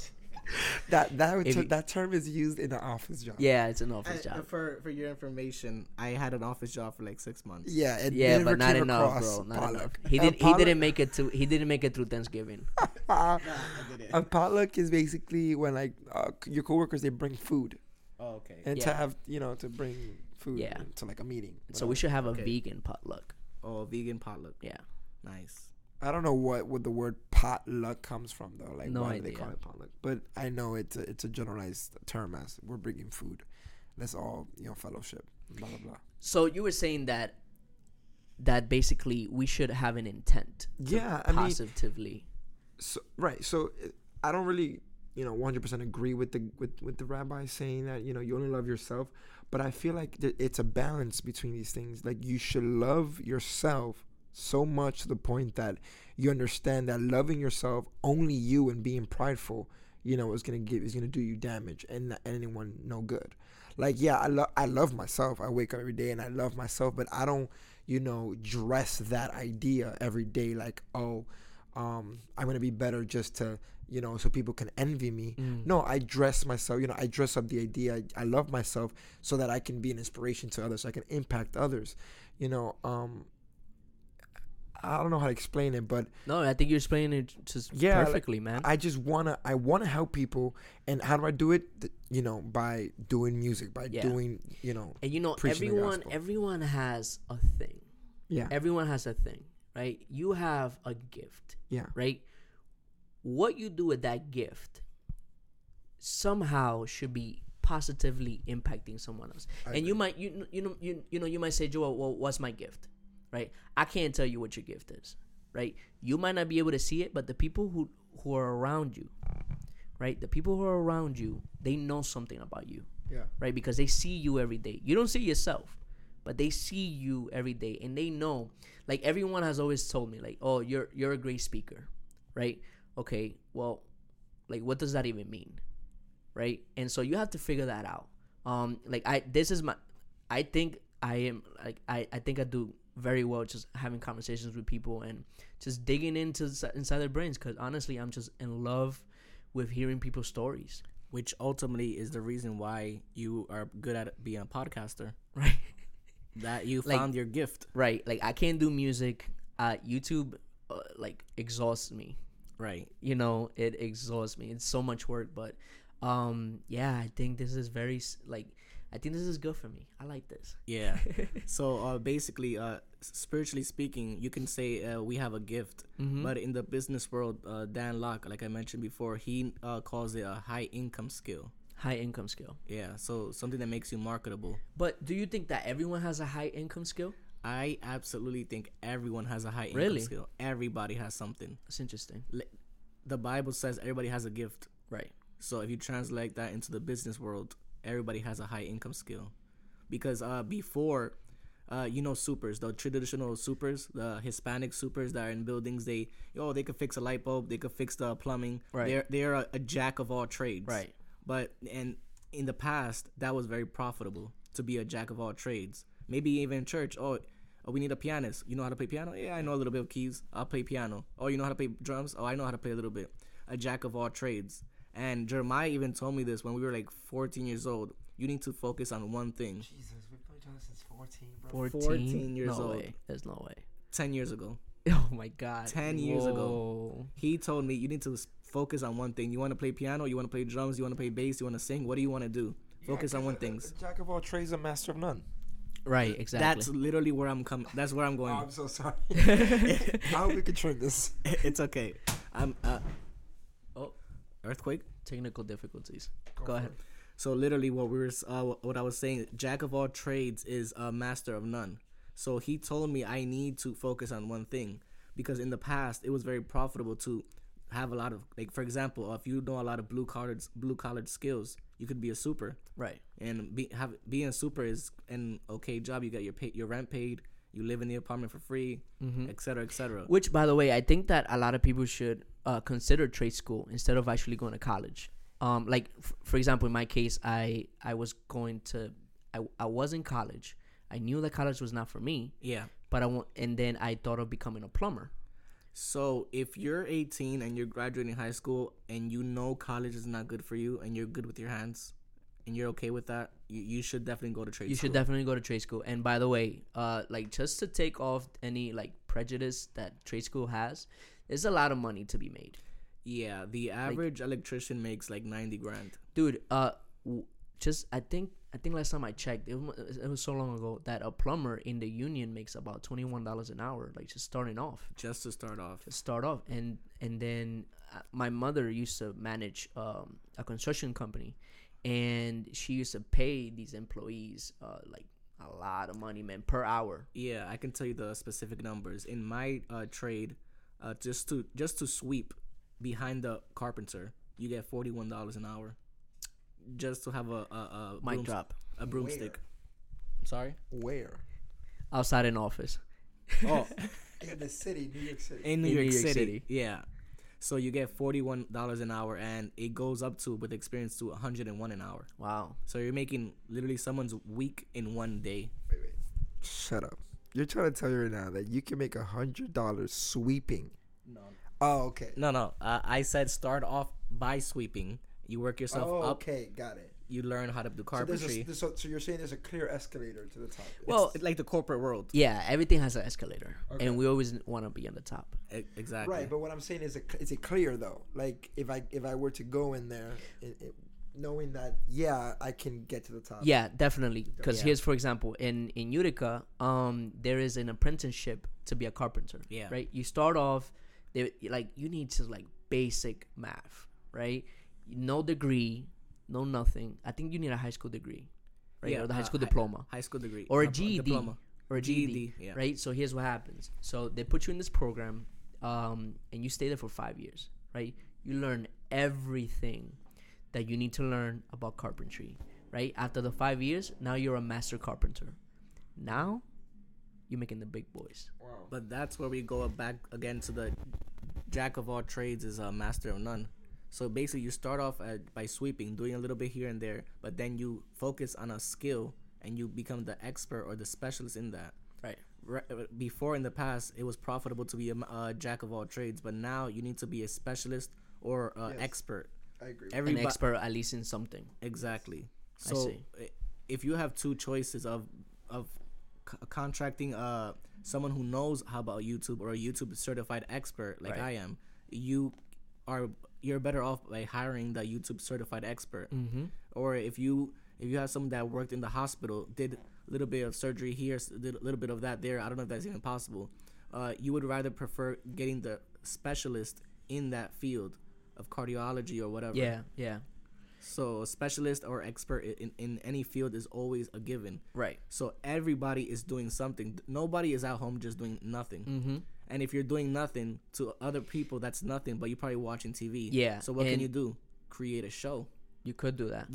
that term is used in an office job. yeah, it's an office job. For your information, I had an office job for like 6 months. Yeah, and Yeah, never but not came enough, across bro. Not potluck. enough. He Potluck- didn't make it to. He didn't make it through Thanksgiving. I did it. A potluck is basically when like your coworkers, they bring food Oh, okay. and to Yeah. have to bring food Yeah. to like a meeting. So we should have a Okay. vegan potluck. Oh, vegan potluck. Yeah. Nice. I don't know what the word potluck comes from though. Like No why do they idea. call it potluck? But I know it's a generalized term as we're bringing food. Let's all fellowship. Blah blah blah. So you were saying that basically we should have an intent. to Yeah, I mean, positively. So right. So I don't really 100% agree with the rabbi saying that you only love yourself, but I feel like it's a balance between these things. Like you should love yourself so much to the point that you understand that loving yourself, only you, and being prideful, is gonna do you damage and not anyone no good. Like I love myself. I wake up every day and I love myself, but I don't dress that idea every day like I'm gonna be better just to so people can envy me. No, I dress myself. I dress up the idea. I love myself so that I can be an inspiration to others. So I can impact others. I don't know how to explain it, but No, I think you're explaining it just Yeah, perfectly, man. I just wanna help people. And how do I do it? By doing music, by Yeah. doing and preaching the gospel. everyone has a thing. yeah, Everyone has a thing, right? You have a gift, yeah, right? What you do with that gift somehow should be positively impacting someone else. And you might you might say, Joel, well, what's my gift? Right? I can't tell you what your gift is, right? You might not be able to see it, but the people who are around you, right? The people who are around you, they know something about you, yeah. right? Because they see you every day. You don't see yourself, but they see you every day and they know, like everyone has always told me, like, oh, you're a great speaker, right? Okay, well, like what does that even mean, right? And so you have to figure that out. Like I think I am like I think I do very well just having conversations with people and just digging inside their brains, because honestly I'm just in love with hearing people's stories. Which ultimately is the reason why you are good at being a podcaster. Right. That you Like- found your gift. Right, like I can't do music. YouTube like exhausts me. Right. You know, it exhausts me. It's so much work, but yeah, I think this is I think this is good for me. I like this. Yeah. So basically, spiritually speaking, you can say we have a gift. Mhm. But in the business world, Dan Locke, like I mentioned before, he calls it a high income skill. High income skill. Yeah. So something that makes you marketable. But do you think that everyone has a high income skill? I absolutely think everyone has a high income Really? skill. Everybody has something. That's interesting. The Bible says everybody has a gift. Right. So if you translate that into the business world, everybody has a high income skill. Because before, supers, the traditional supers, the Hispanic supers that are in buildings, they could fix a light bulb, they could fix the plumbing. Right. They're a jack of all trades. Right. But and in the past, that was very profitable to be a jack of all trades. Maybe even in church. Oh, we need a pianist. You know how to play piano? Yeah, I know a little bit of keys. I'll play piano. Oh, you know how to play drums? Oh, I know how to play a little bit. A jack of all trades. And Jeremiah even told me this when we were like 14 years old. You need to focus on one thing. Jesus, we've known each other since 14, bro. 14 years no old. Way. There's no way. 10 years ago. Oh my God. 10 years ago. Whoa. He told me you need to focus on one thing. You want to play piano? You want to play drums? You want to play bass? You want to sing? What do you want to do? Focus on one thing. Jack of all trades, a master of none. Right, exactly. That's literally where I'm coming. That's where I'm going. Oh, I'm so sorry. I hope we can trim this. It's okay. I'm Oh. Earthquake. Technical difficulties. Go for ahead. it. So literally, what I was saying, jack of all trades is a master of none. So he told me I need to focus on one thing, because in the past it was very profitable to have a lot of, like, for example, if you know a lot of blue collared skills, you could be a super. Right. And being a super is an okay job. You get your rent paid. You live in the apartment for free, et cetera, et cetera. Which, by the way, I think that a lot of people should consider trade school instead of actually going to college. For example, in my case, I was in college. I knew that college was not for me. Yeah. But and then I thought of becoming a plumber. So if you're 18 and you're graduating high school and you know college is not good for you and you're good with your hands and you're okay with that, you should definitely go to trade school. You should definitely go to trade school. And by the way, just to take off any prejudice that trade school has, there's a lot of money to be made. Yeah, the average electrician makes like 90 grand. Dude, I think last time I checked, it was so long ago that a plumber in the union makes about $21 an hour, just starting off. Just to start off. And then my mother used to manage a construction company, and she used to pay these employees a lot of money, man, per hour. Yeah, I can tell you the specific numbers. In my trade, just to sweep behind the carpenter, you get $41 an hour. Just to have a mic drop, a broomstick. Where? Sorry? Where? Outside an office. Oh, in the city, New York City. in New York City. Yeah. So you get $41 an hour, and it goes up to, with experience, to $101 an hour. Wow. So you're making literally someone's week in one day. Wait. Shut up. You're trying to tell me right now that you can make $100 sweeping. No. Oh, okay. No. I said start off by sweeping. You work yourself up. Okay, got it. You learn how to do carpentry. So you're saying there's a clear escalator to the top. Well, It's like the corporate world. Yeah, everything has an escalator, Okay. and we always want to be on the top. Exactly. Right, but what I'm saying is, is it clear though? Like if I were to go in there, knowing that I can get to the top. Yeah, definitely. Because Yeah. here's, for example, in Utica, there is an apprenticeship to be a carpenter. Yeah. Right. You start off, you need to basic math, right? No degree, no nothing. I think you need a high school degree, right? Yeah, Or the high school diploma, High school degree. or a Diploma. GED, or a GED, GED, yeah. right? So here's what happens. So they put you in this program, and you stay there for 5 years, right? You learn everything that you need to learn about carpentry, right? After the 5 years, now you're a master carpenter. Now, you're making the big boys. Wow. But that's where we go back again to the jack of all trades is a master of none. So basically, you start off by sweeping, doing a little bit here and there, but then you focus on a skill and you become the expert or the specialist in that. Right. Before in the past, it was profitable to be a jack of all trades, but now you need to be a specialist or Yes. expert. I agree. An expert at least in something. Exactly. I So see. if you have two choices of contracting someone who knows how about YouTube or a YouTube certified expert like Right. I am, you're better off by hiring the YouTube certified expert. Mm-hmm. Or if you have someone that worked in the hospital, did a little bit of surgery here, did a little bit of that there, I don't know if that's even possible. You would rather prefer getting the specialist in that field of cardiology or whatever. Yeah, yeah. So a specialist or expert in any field is always a given. Right. So everybody is doing something. Nobody is at home just doing nothing. Mm-hmm. And if you're doing nothing to other people, that's nothing. But you're probably watching TV. Yeah, So what can and- you do? Create a show. You could do that.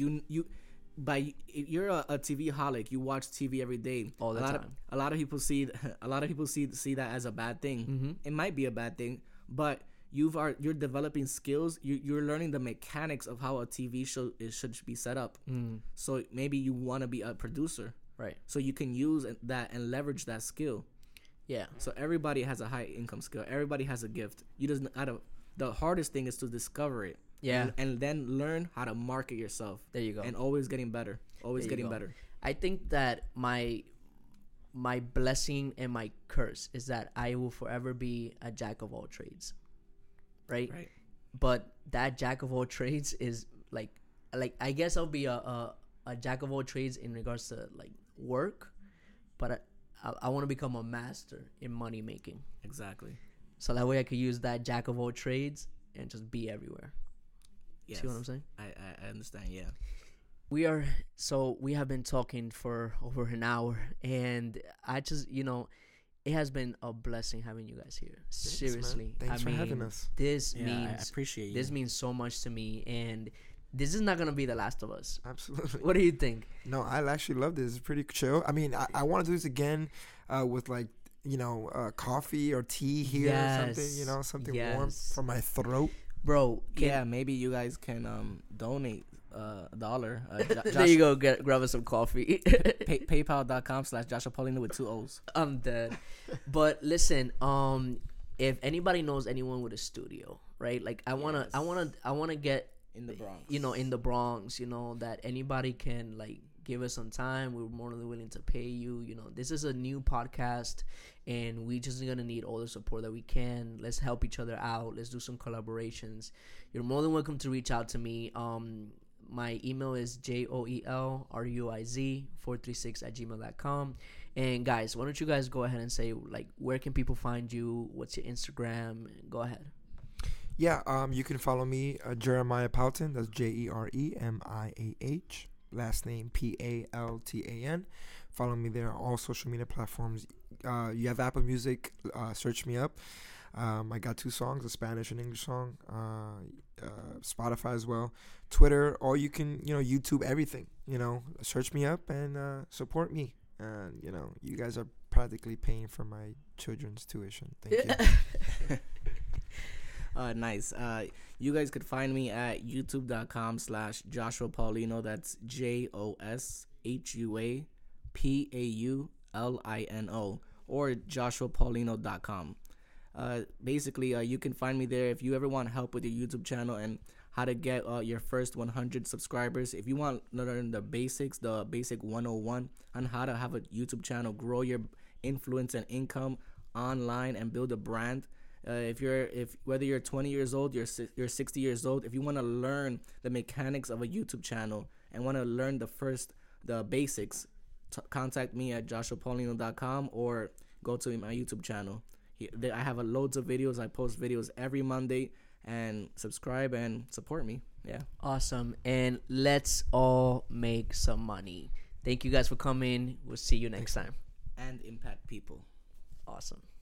If you're a TV holic, you watch TV every day. All the time. A lot of people see that as a bad thing. Mm-hmm. It might be a bad thing, but you're developing skills. You're learning the mechanics of how a TV show should be set up. Mm. So maybe you want to be a producer, Right. so you can use that and leverage that skill. Yeah. So everybody has a high income skill. Everybody has a gift. You just the hardest thing is to discover it. Yeah. And then learn how to market yourself. There you go. And always getting better. Always There you getting go. better. I think that my blessing and my curse is that I will forever be a jack of all trades. Right? Right. But that jack of all trades is like I guess I'll be a jack of all trades in regards to like work, but I want to become a master in money making. Exactly. So that way I could use that jack of all trades and just be everywhere. Yes. See what I'm saying? I understand. Yeah. We have been talking for over an hour, and I just, it has been a blessing having you guys here. Seriously. Thanks for having us. This Yeah, I means appreciate you. this means so much to me, and this is not gonna be the last of us. Absolutely. What do you think? No, I actually love this. It's pretty chill. I mean, I want to do this again with like, coffee or tea here or something, something warm Yes. for my throat. Bro, Yeah, maybe you guys can donate $1. there you go. Grab us some coffee. PayPal.com/Joshua Paulino with 2 O's. I'm dead. But listen, if anybody knows anyone with a studio, right? Like I wanna get In the Bronx. in the Bronx, that anybody can like give us some time. We're more than willing to pay you. This is a new podcast, and we just gonna need all the support that we can. Let's help each other out. Let's do some collaborations. You're more than welcome to reach out to me. My email is joelruiz436@gmail.com. And guys, why don't you guys go ahead and say like where can people find you? What's your Instagram? Go ahead. Yeah, you can follow me, Jeremiah Palton. That's JEREMIAH. Last name PALTAN. Follow me there on all social media platforms. You have Apple Music. Search me up. I got 2 songs, a Spanish and English song. Spotify as well. Twitter, or you can, YouTube, everything. Search me up and support me. And, you guys are practically paying for my children's tuition. Thank you. Nice. You guys could find me at youtube.com/Joshua Paulino. That's JOSHUAPAULINO, or joshuapaulino.com. Basically, you can find me there if you ever want help with your YouTube channel and how to get your first 100 subscribers. If you want to learn the basics, the basic 101 on how to have a YouTube channel, grow your influence and income online, and build a brand. Whether you're 20 years old, you're 60 years old, if you want to learn the mechanics of a YouTube channel and want to learn the basics, contact me at joshuapaulino.com or go to my YouTube channel. I have loads of videos. I post videos every Monday, and subscribe and support me. Yeah. Awesome. And let's all make some money. Thank you guys for coming. We'll see you next time. And impact people. Awesome.